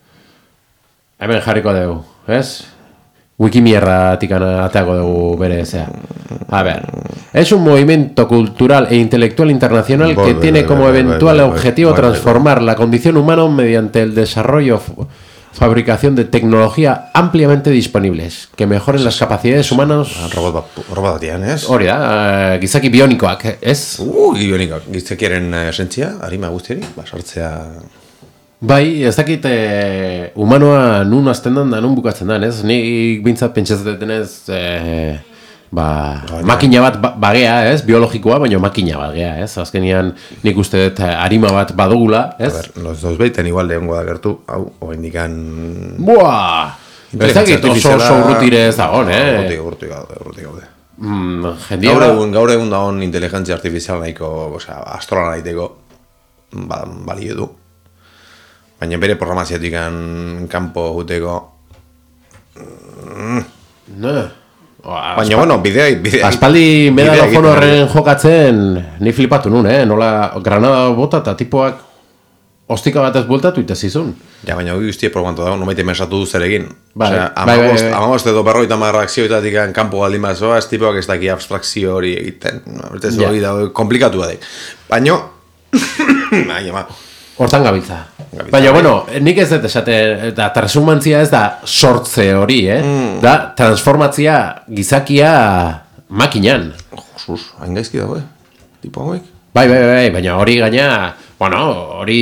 Hemen jarriko dugu, ez? Wikimierra tikana ateago dugu bere zea. A ver. Es un movimiento cultural e intelectual internacional que Volve, tiene como volve, eventual volve, objetivo volve, transformar la condición humana mediante el desarrollo... fabricación de tecnología ampliamente disponibles que mejoren las capacidades humanas. Robot batian, ez? Hori da, gizaki bionikoak, ez? Uh, bionikoak. Gizakiaren esentzia, harima guztiari, basartzea... Bai, ez dakit eh, humanoa nun azten dan da, nun bukatzen dan, ez? Nik bintzat pentsatzen ez... Eh, ba, makina bat bagea, ez? Biologikoa, baina makina bat gea, ez? Azkenian nik uste dut harima bat badugula, ez? A ver, los dos beiten igual lehongo da gertu, hau, oa indikan... Buah! Ez dakit oso oso urrutire ez dagoen, eh? Urrutik, urrutik gaude, urrutik gaude. Mm, jendia... Gaur egun, gaur egun dagoen inteligentzia artifizial nahiko, osea, astrola nahiteko, ba, balio du. Baina bere programazioatikan kanpo juteko... Mm. Ne. Baina, bueno, bidea... bidea Aspaldi medalofono horren jokatzen, ni flipatu nun, eh? Nola granada bota eta tipoak ostika batez bueltatu itezizun. Ja, baina hori guztie probantu dago, nomaite mesatu du zer egin. Bai, Osea, bai, bai, bai. amabost edo berroita marra akzioetatik kanpo galdin bat zoa, ez tipoak ez daki abstrakzio hori egiten. Ez hori da, komplikatu badik. Baina... Baina, ma... Hortan gabiltza. Baina, bueno, nik ez dut esate, eta transhumantzia ez da sortze hori, eh? Mm. Da, transformatzia gizakia makinan. Jesus, hain gaizki dago, eh? Tipo hauek? Bai, bai, bai, baina hori gaina, bueno, hori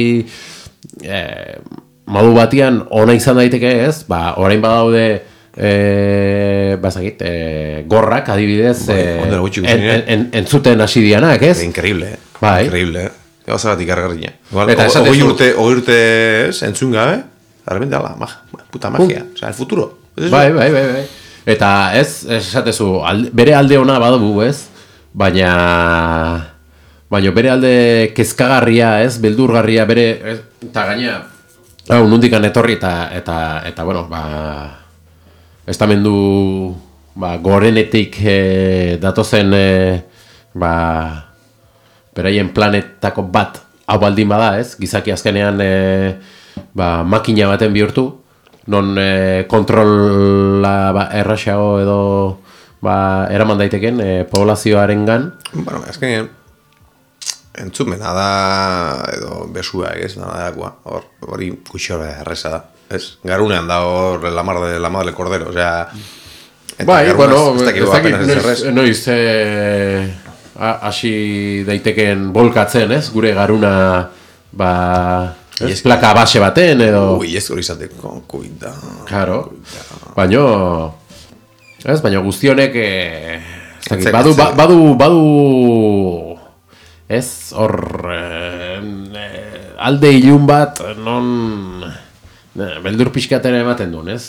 eh, modu batian ona izan daiteke ez, ba, orain badaude eh, bazakit, eh, gorrak adibidez bai, eh, en, en, en, entzuten hasi dianak, ez? Increíble, eh? Bai. Increíble, eh? Ega zagatik argarrina. Ogoi urte, ogoi urte ez, entzun gabe, de repente, ala, mag, puta magia, uh. o sea, el futuro. Bai, bai, bai, bai. Eta ez, esatezu, alde, bere alde ona badugu, ez? Baina... Baina bere alde kezkagarria, ez? Beldurgarria, bere... Ez, eta gaina... Hau, nundikan etorri eta, eta, eta, bueno, ba... Estamendu... Ba, gorenetik eh, datozen... Eh, ba... Beraien planetako bat hau baldin bada, ez? Gizaki azkenean eh, ba, makina baten bihurtu, non eh, kontrola ba, erraxago edo ba, eraman daiteken eh, poblazioarengan. Bueno, azkenean entzumena da edo besua, ez? Nadakoa. Hor, hori kuxore erresa da, ez? Garunean da hor la mar de la madre cordero, o sea... Bai, bueno, ez dakit noiz... Eh, hasi daiteken bolkatzen, ez? Gure garuna ba, ez, plaka base baten edo... Ui, ez hori izateko, kuida. Claro. Baina, ez? Baina guztionek eh, badu, badu, badu, ez? Hor eh, alde ilun bat non eh, beldur pixkaten ematen duen, ez?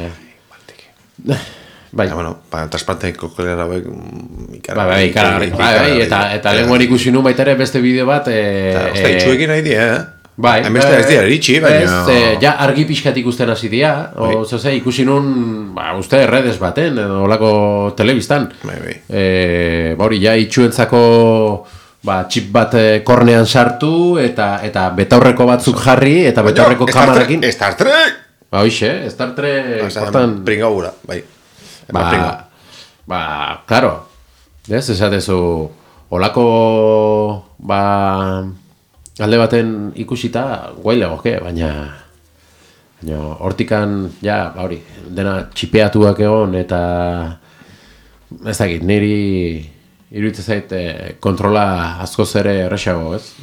Eh, Bai, ja, bueno, pa, trasplante kokelera hauek ikara. Bai, bai, ikara, bai, bai, eta, eta lenguan ikusi nun baita ere beste bideo bat... E, Osta, e, itxuekin nahi dira, eh? Bai, hainbeste ez dira eritxi, baina... Ez, e, ja argi pixkat ikusten hasi dira, o, zose, ikusi nun, ba, uste, redes baten, edo olako telebistan. Bai, bai. E, ba, hori, ja, itxuentzako... Ba, txip bat kornean sartu, eta eta betaurreko batzuk jarri, eta betaurreko kamarakin... Star Trek! Ba, hoxe, Star Trek... Hortan... Pringa gura, bai. Ba, ba, claro, ez, esatezu, olako, ba, alde baten ikusita, guai legoke, baina, baina, hortikan, ja, ba, hori, dena txipeatuak egon, eta, ez dakit, niri, iruditzen zait, eh, kontrola askoz ere erresago, ez?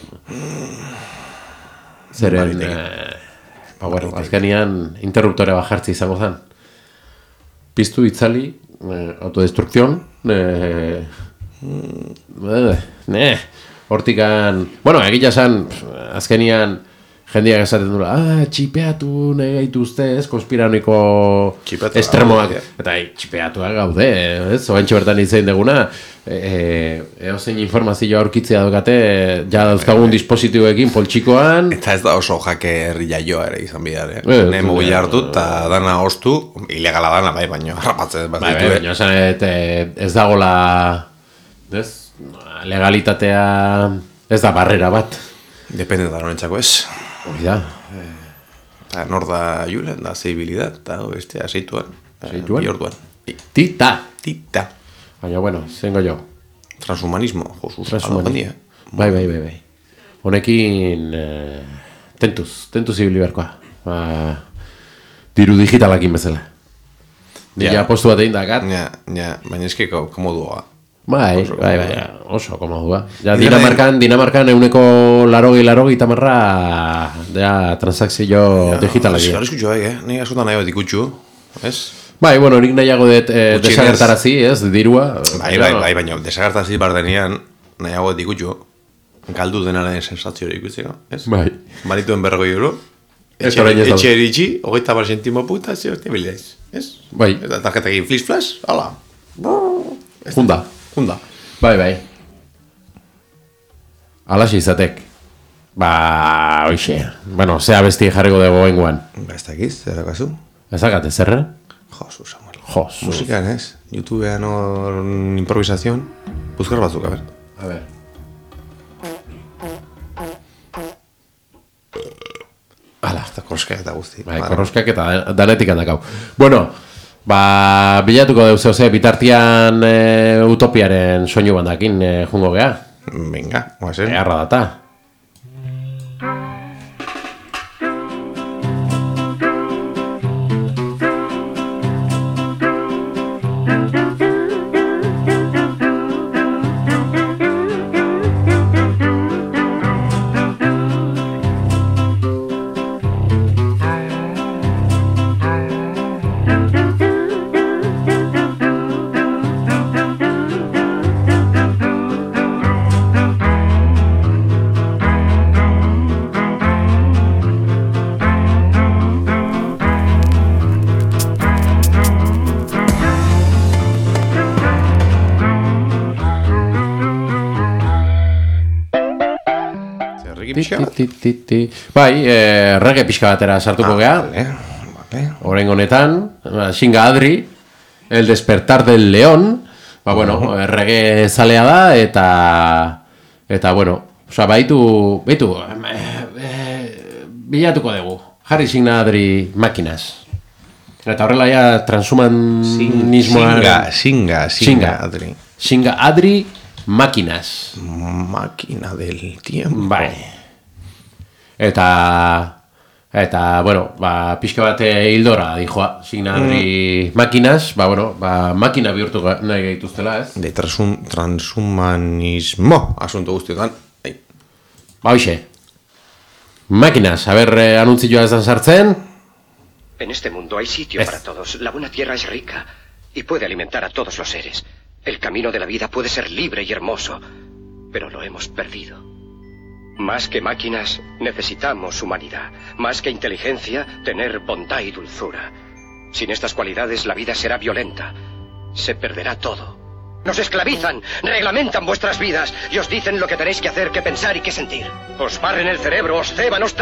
Zeren, eh, ba, bueno, azkenean, interruptore bajartzi izango zen. Piztu itzali, eh, autodestrukzion, eh, eh, ne, hortikan, bueno, egila zen, azkenian, jendeak esaten dula, ah, txipeatu nahi gaituzte, ez, konspiraniko estremoak, eta hai, txipeatuak gaude, ez, oaintxe bertan izan deguna, eo zein informazioa aurkitzea dukate, ja dauzkagun dispositiboekin poltsikoan. Eta ez da oso jake herri jaioa ere izan bidar, eh? Ne mugi hartu eta dana ostu, ilegala dana, bai, baina harrapatzen bat ditu, eh? Baina esan, ez dagola, ez, legalitatea ez da barrera bat. Depende da norentzako ez. Hori da. Eta nor da julen, da zeibilidad, eta bestea zeituan. Zeituan? Biorduan. Tita. Tita. Baina, bueno, zengo jo. Transhumanismo, Josus. Transhumanismo. Bai, bai, bai, bai. Honekin, eh, tentuz, tentuz ibili berkoa. Ba, diru digitalakin bezala. Nila ja, postu bat egin dakat. Ja, ja, baina eskeko komodua. Bai, oso, bai, bai, oso komodua. Ja, Dinamarkan, Dinamarkan euneko larogi, larogi tamarra, ja, transakzio ja, digitalak. Ja, eskutxu bai, eh? Nik askotan nahi bat ikutxu, ez? Bai, bueno, nik nahiago dut eh, desagertarazi, ez, dirua. Bai, bai, bai, baina desagertarazi bardenean nahiago dut ikutxu. Galdu denaren sensazio hori ikutzeko, ez? Bai. Barituen berrogoi euro. Etxe eritxi, hogeita bar sentimo puta, ze hostia bilidaiz, ez? Bai. Eta tarjetakin flash-flash, hala. Junda. Hunda. Bai, bai. Alaxi izatek. Ba, oixe. Bueno, zea besti jarriko dugu enguan. Ba, ez dakiz, zer akazu? Ez akate, zerre? Josu, Samuel. Josu. Musikan, ez? YouTubean hor improvisación. Buzkar batzuk, a ver. A ver. Hala. Eta korroskak eta guzti. Bai, korroskak eta danetik handakau. Bueno, ba, bilatuko deuz ze bitartian e, utopiaren soinu bandakin e, jungo gea. Venga, guazen. Eharra data. Bai, eh, reggae pixka batera sartuko ah, gea. Vale, vale. Orain honetan, Xinga Adri, El despertar del león. Ba, bueno, uh -huh. reggae zalea da eta eta bueno, osea, baitu, baitu eh, eh, bilatuko dugu. Jarri Xinga Adri Máquinas. Eta horrela ja transhumanismoa Xinga, Xinga, Xinga Adri. Xinga Adri Máquinas. Máquina del tiempo. Bai. Eta eta bueno, ba pixka bat hildora dijoa, Signadri mm. Máquinas, ba bueno, ba makina bihurtu nahi gaituztela, ez? De transum, transhumanismo asunto guztietan. Bai. Ba hoxe. Máquinas, a ber eh, anuntzioa ez da sartzen. En este mundo hay sitio es. para todos. La buena tierra es rica y puede alimentar a todos los seres. El camino de la vida puede ser libre y hermoso, pero lo hemos perdido. Más que máquinas, necesitamos humanidad. Más que inteligencia, tener bondad y dulzura. Sin estas cualidades, la vida será violenta. Se perderá todo. Nos esclavizan, reglamentan vuestras vidas y os dicen lo que tenéis que hacer, que pensar y que sentir. Os barren el cerebro, os ceban, os...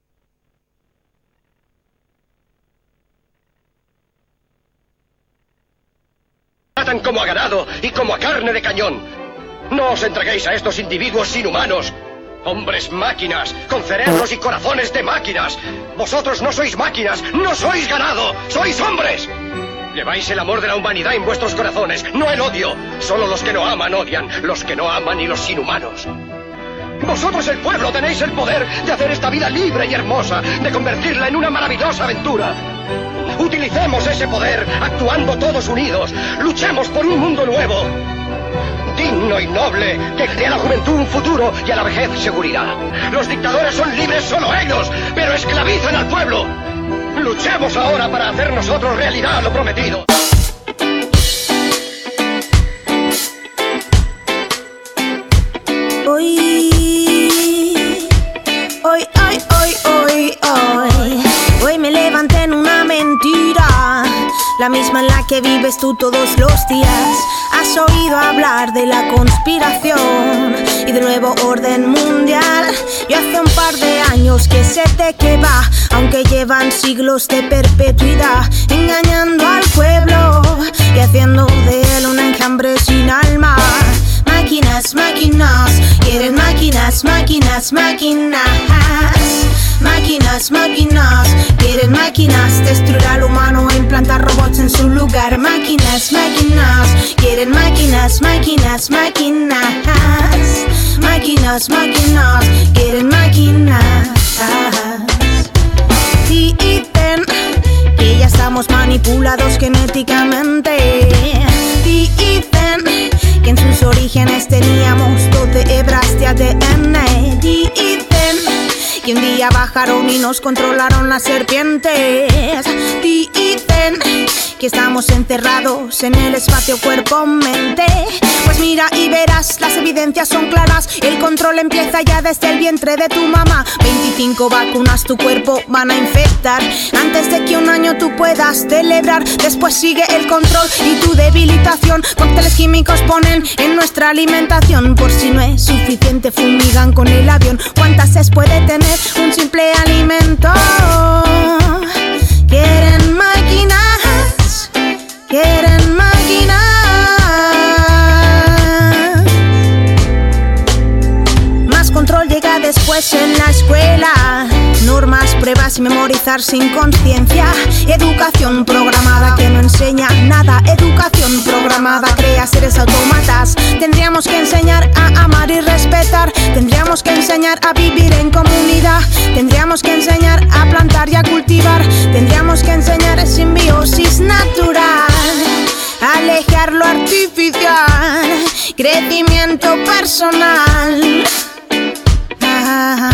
tratan como a ganado y como a carne de cañón. No os entreguéis a estos individuos inhumanos. Hombres máquinas, con cerebros y corazones de máquinas. Vosotros no sois máquinas, no sois ganado, sois hombres. Lleváis el amor de la humanidad en vuestros corazones, no el odio. Solo los que no aman odian, los que no aman y los inhumanos. Vosotros, el pueblo, tenéis el poder de hacer esta vida libre y hermosa, de convertirla en una maravillosa aventura. Utilicemos ese poder, actuando todos unidos. Luchemos por un mundo nuevo, digno y noble, que dé a la juventud un futuro y a la vejez seguridad. Los dictadores son libres solo ellos, pero esclavizan al pueblo. Luchemos ahora para hacer nosotros realidad lo prometido. Hoy, hoy, hoy, hoy, hoy, hoy, hoy me levanté en una mentira, la misma en la que vives tú todos los días. Has oído hablar de la conspiración y del nuevo orden mundial. Y hace un par de años que sé de qué va, aunque llevan siglos de perpetuidad, engañando al pueblo y haciendo de él un enjambre sin alma. Máquinas, máquinas, quieren máquinas, máquinas, máquinas. Máquinas, máquinas, quieren máquinas, destruir al humano e implantar robots en su lugar. Máquinas, máquinas, quieren máquinas, máquinas, máquinas. Máquinas, máquinas, quieren máquinas. Dicen que ya estamos manipulados genéticamente. Dicen que en sus orígenes teníamos doce hebras de A D N. Dicen que un día bajaron y nos controlaron las serpientes. Dicen que estamos encerrados en el espacio cuerpo-mente. Pues mira y verás, las evidencias son claras. El control empieza ya desde el vientre de tu mamá. veinticinco vacunas tu cuerpo van a infectar antes de que un año tú puedas celebrar. Después sigue el control y tu debilitación. Cócteles químicos ponen en nuestra alimentación. Por si no es suficiente, fumigan con el avión. ¿Cuántas es puede tener un simple alimento? Quieren máquinas, sin memorizar, sin conciencia. Educación programada que no enseña nada. Educación programada crea seres autómatas. Tendríamos que enseñar a amar y respetar. Tendríamos que enseñar a vivir en comunidad. Tendríamos que enseñar a plantar y a cultivar. Tendríamos que enseñar simbiosis natural. Alejar lo artificial. Crecimiento personal. Ah.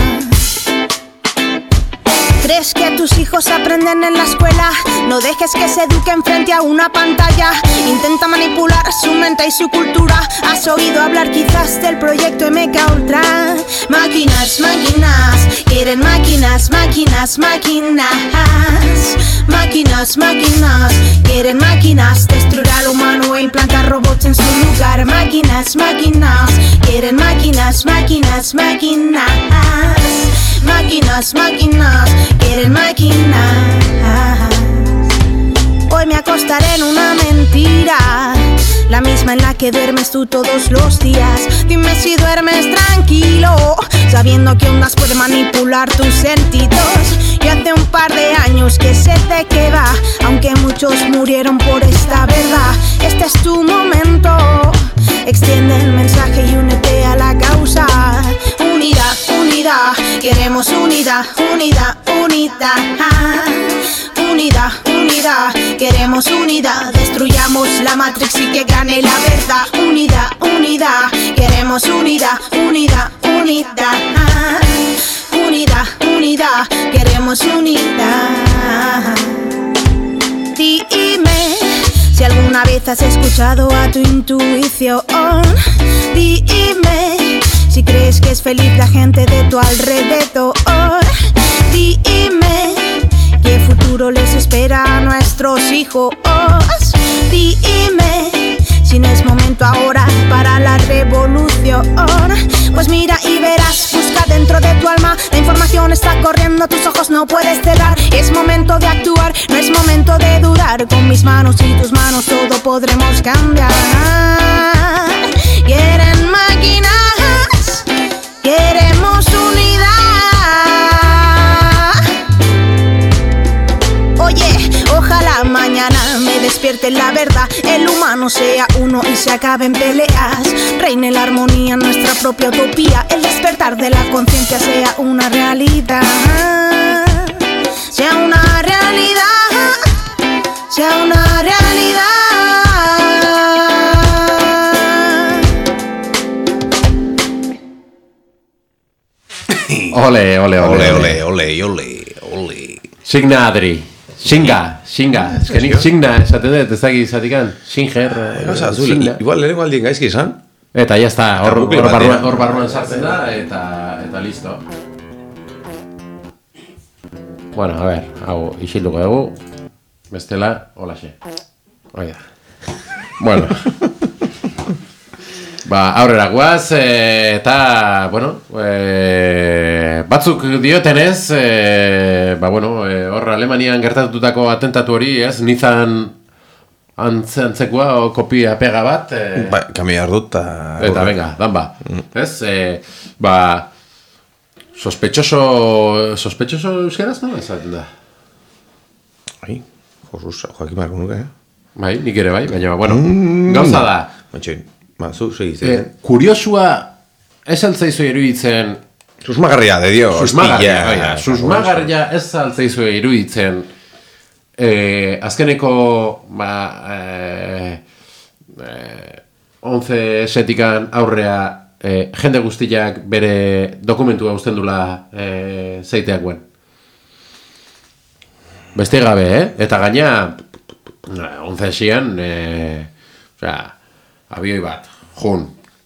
¿Crees que tus hijos aprenden en la escuela? No dejes que se eduquen frente a una pantalla. Intenta manipular su mente y su cultura. Has oído hablar quizás del proyecto M K Ultra. Máquinas, máquinas, quieren máquinas, máquinas, máquinas. Máquinas, máquinas, quieren máquinas. Destruir al humano e implantar robots en su lugar. Máquinas, máquinas, quieren máquinas, máquinas, máquinas. Máquinas, máquinas, quieren máquinas. Hoy me acostaré en una mentira, la misma en la que duermes tú todos los días. Dime si duermes tranquilo, sabiendo que ondas puede manipular tus sentidos. Y hace un par de años que sé de qué va, aunque muchos murieron por esta verdad. Este es tu momento, extiende el mensaje y únete a la causa. Unidad, unidad, queremos unidad, unidad, unidad. Unidad, unidad, queremos unidad. Destruyamos la Matrix y que gane la verdad. Unidad, unidad, queremos unidad, unidad, unidad. Unidad, unidad, queremos unidad. Dime si alguna vez has escuchado a tu intuición. Dime si crees que es feliz la gente de tu alrededor. Dime qué futuro les espera a nuestros hijos. Dime si no es momento ahora para la revolución. Pues mira y verás, busca dentro de tu alma. La información está corriendo, tus ojos no puedes cerrar. Es momento de actuar, no es momento de dudar. Con mis manos y tus manos todo podremos cambiar. Quieren máquinas, queremos unidad. Oye, ojalá mañana me despierte la verdad. El humano sea uno y se acaben peleas. Reine la armonía en nuestra propia utopía. El despertar de la conciencia sea una realidad. Sea una realidad. Sea una realidad. Ole, ole, ole, ole, ole, ole, ole. Signa Adri. Singa, singa. Ez que nik signa esaten dut, ez dakit zatikan. Singer, signa. Igual lehenengo aldien gaizki esan. Eta ya está, hor barruan, hor barruan sartzen da, eta, eta listo. Bueno, a ver, hau, isilduko dugu. Bestela, holaxe. Oida. Bueno. Ba, aurrera guaz, e, eta, bueno, e, batzuk diotenez, e, ba, bueno, e, hor Alemanian gertatutako atentatu hori, ez, nizan antzekua o kopia pega bat. E, ba, kamiar dut, eta... Eta, venga, dan ba, mm. ez, e, ba, sospechoso, sospechoso euskeraz, no, esaten da? Ai, Josus, joakin marko nuke, eh? Bai, nik ere bai, baina, bueno, mm. gauza da. Matxoin. Ba, zu, segitzen. Eh, kuriosua, ez altzaizu iruditzen... Susmagarria, de Dios. Susmagarria, oia, susmagarria ez altzaizu iruditzen... Eh, azkeneko, ba... Eh, eh, once esetikan aurrea... Eh, jende guztiak bere dokumentua uzten dula eh, zeiteak guen. Beste gabe, eh? Eta gaina... Once esian... Eh, osea... Abioi bat, jun.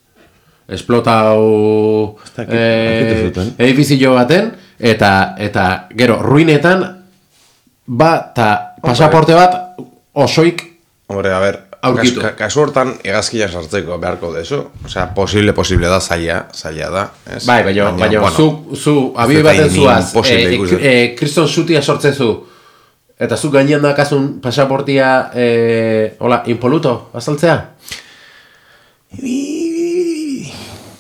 Esplotau eh, edifizio baten, eta eta gero, ruinetan, bat, eta pasaporte bat osoik Hombre, a ver, aurkitu. Kasu hortan, egazkia sartzeko beharko dezu. Osea, posible, posible da, zaila, zaila da. Es? Bai, baina, baina, bueno, zu, zu, abioi baten zuaz, eh, eh, kriston zutia sortzen zu, eta zu gainean dakazun pasaportia, eh, hola, impoluto, azaltzea?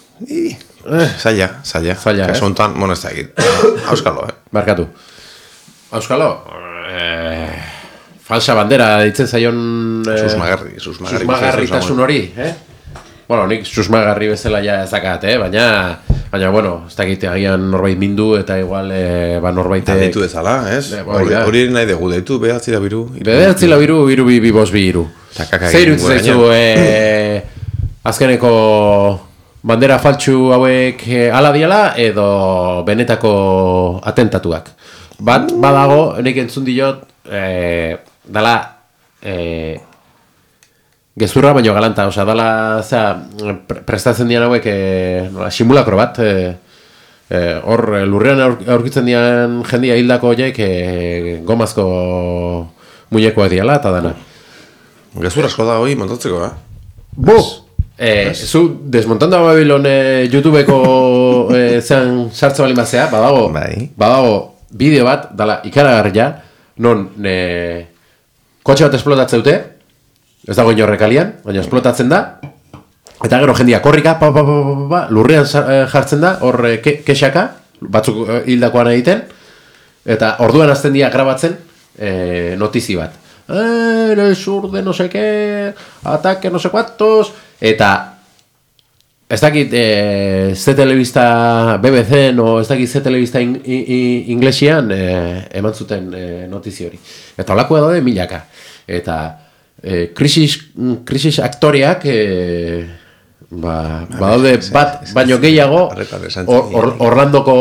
Zaila, zaila. Zaila, kasu hontan, bueno, ez da egit. Auskalo, eh? Barkatu. Auskalo, eh, falsa bandera ditzen zaion... Eh, susmagarri, susmagarri. Susmagarritasun hori, eh? Bueno, nik susmagarri bezala ja ezakat, eh? Baina, baina, bueno, ez dakit agian norbait mindu eta igual, eh, ba norbait... Deitu ezala, ez? Hori nahi dugu, deitu, behatzi da biru. Behatzi da biru, biru, bi, bi, bos, bi, iru. Zer dut zaitu, eh, azkeneko bandera faltsu hauek ala diala edo benetako atentatuak. Bat, badago, nik entzun diot, eh, dala, eh, gezurra baino galanta, osea, dala, zera, prestatzen dian hauek, eh, simulakro bat, eh, eh, hor, lurrean aurkitzen dian jendia hildako horiek, eh, gomazko muñekoak diala, eta dana. Gezurra asko da hori montatzeko, eh? Bu! Eh, zu, desmontando a Babylon eh, YouTubeko eh, zean sartze bali mazea, badago, bai. badago bideo bat, dala ikaragarria, non eh, kotxe bat esplotatzen dute, ez dago inorrek alian, baina esplotatzen da, eta gero jendia korrika, pa, pa, pa, pa, pa, lurrean jartzen da, hor eh, ke, kexaka, batzuk eh, hildakoan egiten, eta orduan azten dira grabatzen eh, notizi bat. Eh, el sur de no sé qué, ataque no sé cuántos, eta ez dakit eh, ze telebista B B C no ez dakit ze telebista in, in, inglesian eh, eman zuten eh, notizi hori. Eta holakoa daude milaka. Eta eh, krisis, krisis aktoreak eh, ba, ba daude bat baino gehiago or, Orlandoko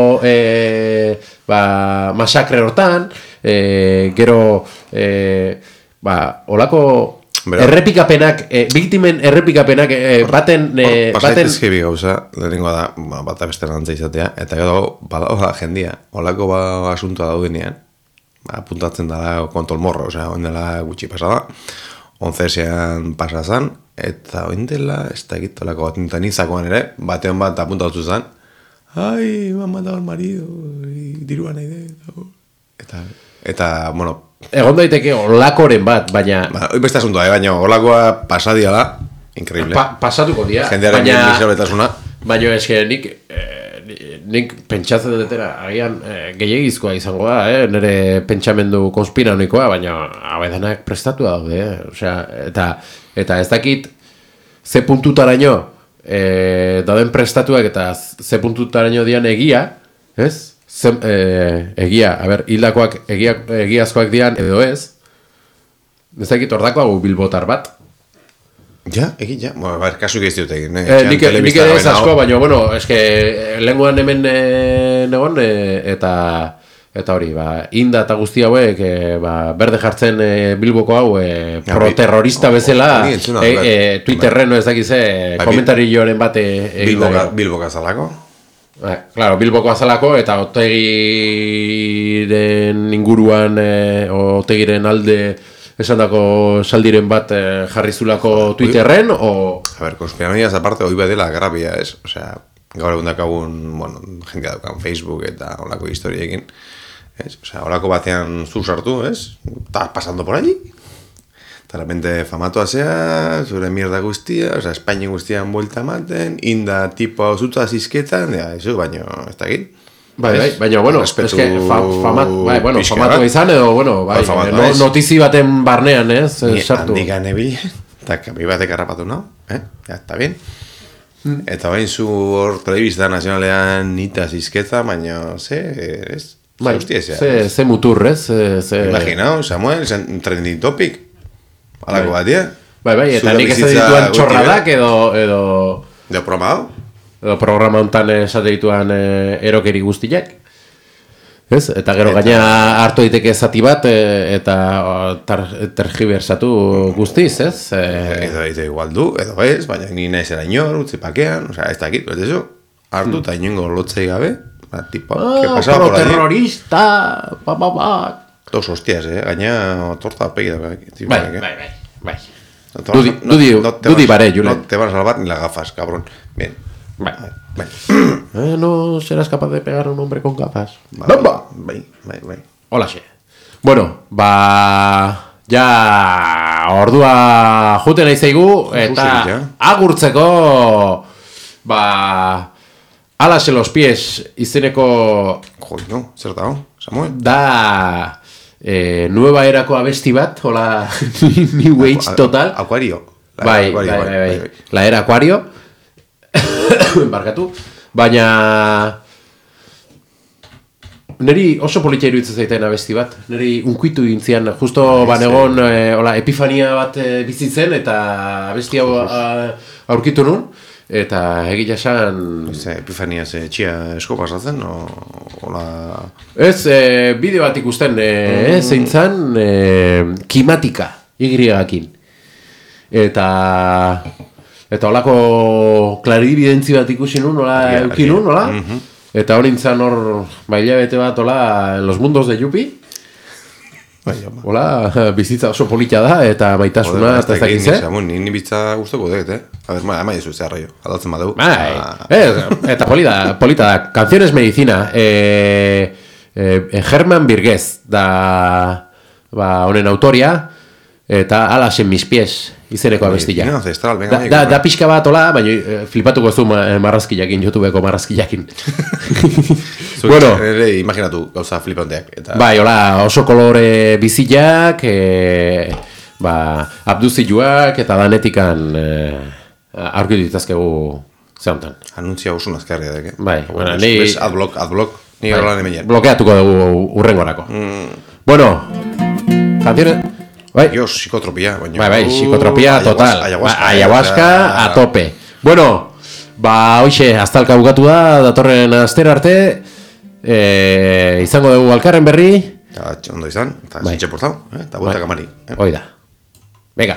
eh, ba, masakre hortan, eh, gero eh, ba, holako errepikapenak, eh, biktimen errepikapenak eh, baten... Eh, Pasaitezke bi gauza, lehenengo da, ba, bat abeste nantza izatea, eta gero, badago da jendia, holako ba, asuntoa daudenean, ba, apuntatzen da kontrol morro, osea, oindela gutxi pasada, onzesean pasazan, eta oindela, ez da egit, olako bat nintan izakoan ere, batean bat apuntatu zen, ai, me han matado al marido, diruan nahi de, eta, eta, bueno, egon daiteke olakoren bat, baina... Ba, hoi beste asuntoa, eh? Baina olakoa pasadia da, increíble. Pa, pasatuko dia. Jendearen baina, miserabletasuna. Baina eske nik, eh, nik pentsatzen dutera, agian eh, gehiagizkoa izango da, eh? Nire pentsamendu konspiranikoa, baina abedanak prestatu daude, eh? Osea, eta, eta ez dakit ze puntutaraino eh, dauden prestatuak eta ze puntutaraino dian egia, ez? Zem, eh, egia, a ber, hildakoak egia, egiazkoak dian edo ez, ez dakit ordako hau bilbotar bat. Ja, egin, ja, bueno, bar, kasu gehiz dut egin. Eh, eh, nik nik ere ez asko, baina, bueno, eske, lenguan hemen eh, negon, eh, eta eta hori, ba, inda eta guzti hauek, eh, ba, berde jartzen eh, bilboko hau, eh, ja, pro-terrorista bezala, eh, eh, Twitterren, ez dakize, komentarioaren bate Bilboka, Bilboka zalako. Eh, claro, Bilboko azalako eta Otegiren inguruan eh, Otegiren alde esandako saldiren bat eh, jarrizulako Twitterren o... A ver, konspiranoiaz aparte hoi badela grabia, ez? Osea, gaur egun dakagun, bueno, jendia daukan Facebook eta holako historiekin, ez? Osea, holako batean zu sartu, ez? Estás pasando por allí. Eta repente famatoa zea, zure mierda guztia, oza, Espainian guztian buelta maten, inda tipo hau zutza zizketan, ja, eso, baino, ez da egin. Bai, bai, baina, bueno, eske, fa, famat, bai, bueno, famatu izan edo, bueno, bai, no, notizi baten barnean, ez, Ni sartu. Ni handikan ebile, eta kami batek harrapatu nao, eh, ja, eta bien. Mm. Eta bain zu hor telebista nazionalean nita zizketa, baina, ze, ez, bai, ze hostia zea. Ze, ze mutur, ez, ze... Imaginao, Samuel, trending topic. Alako bat, dia? Bai, bai, eta nik ez dituen txorradak edo... Edo, edo programa hau? Edo programa hontan esate dituen eh, erokeri guztiak. Ez? Eta gero eta... gaina hartu diteke zati bat e, eta tergibersatu guztiz, ez? E... Edo, edo igual du, edo ez, baina ni nahi zera inor, utzi pakean, osea, ez dakit, ez eso? Hartu eta hmm. inongo lotzei gabe, ba, tipo, ah, que pasaba por allí. Terrorista, pa, pa, pa. Dos hostias, eh, gaina torta pegi da. Bai, bai, bai, bai. Dudi, dudi, dudi bare, Julen. No te van a salvar ni las gafas, cabrón. Bien. Bai, bai. Eh, no serás capaz de pegar a un hombre con gafas. Bomba. Bai, bai, bai. Hola, xe. Bueno, ba... Ja... Ordua juten aizeigu, eta agurtzeko... Ba... Alaxe los pies izeneko... Joi, no, zer da, Samuel? Da eh, nueva erako abesti bat, hola New Age total. Acuario. Bai, bai, bai, bai. La era Acuario. Barkatu. Baina neri oso politia iruditzen zaiten abesti bat. Neri unkuitu gintzian, justo banegon eh, hola, epifania bat eh, bizitzen eta abesti hau aurkitu nun. Eta egia esan... Ze, epifania ze txia esko pasatzen, o... Ola... Ez, e, bideo bat ikusten, e, mm. zein zan, e, kimatika, igriagakin. Eta... Eta holako klaridibidentzi bat ikusi nun, hola, eukin nun, hola? Mm-hmm. Eta hori nintzen hor, baila bete bat, hola, Los Mundos de Yupi. Hola, bizitza oso politia da, eta maitasuna, eta ez dakiz, eh? Ni bizitza guztoko dut, eh? A ver, ma, ma jesu, zea raio, aldatzen badeu. Bai, eta polita, polita da, Canciones Medicina, eh, eh, Herman Birgez, da, ba, honen autoria, eta Alas en mis pies, izeneko abestila. Da, da, da pixka bat, hola, baina flipatuko zu marrazkillakin, YouTubeko marrazkillakin. Bueno, ere imaginatu gauza flipanteak. Eta... Bai, hola, oso kolore bizillak, e, ba, abduzioak eta danetikan e, aurkitu ditazkegu zeontan. Anuntzia oso nazkarria dek, eh? Bai, bueno, ni... Adblock, adblock, ni bai, holan emenian. Blokeatuko dugu urrengorako. Mm. Bueno, canciones... Bai, Dios, psikotropia, baina. Bai, bai, psikotropia total. Ayahuasca, ayahuasca a tope. Bueno, ba, hoxe, aztalka bukatu da, datorren astera arte, eh, izango dugu alkarren berri. Eta ondo izan, eta bai, zintxe portau, eh? Eta buelta kamari. Eh? Hoi da. Venga.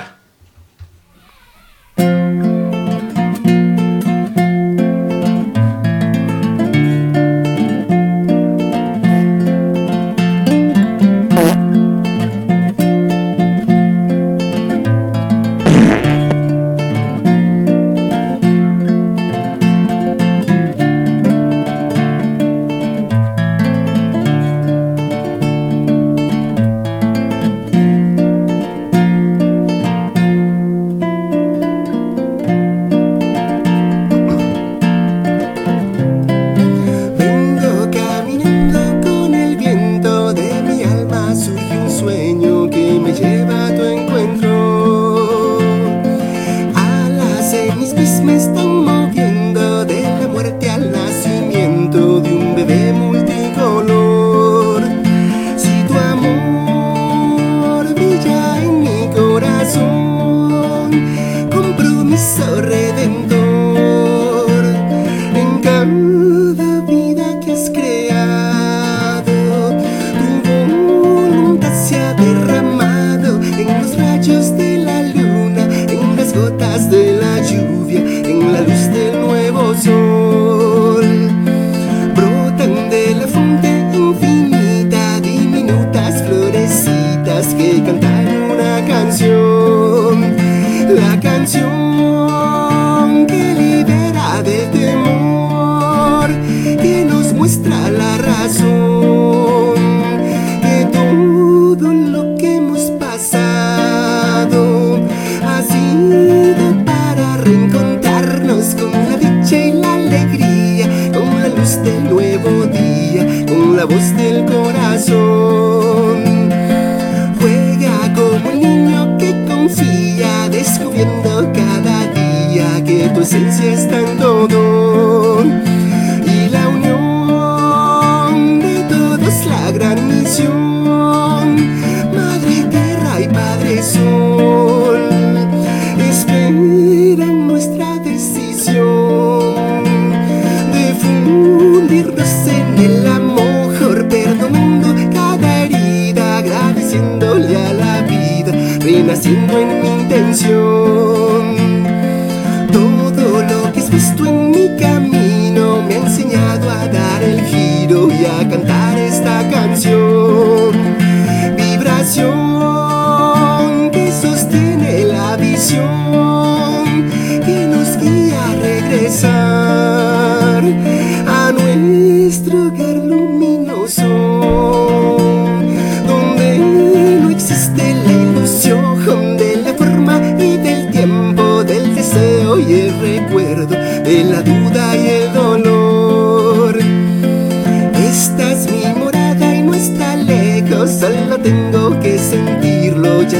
Esta es mi morada y no es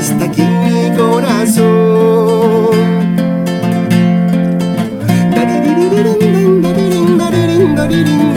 está aquí mi corazón. Daririn, daririn, daririn, daririn, daririn.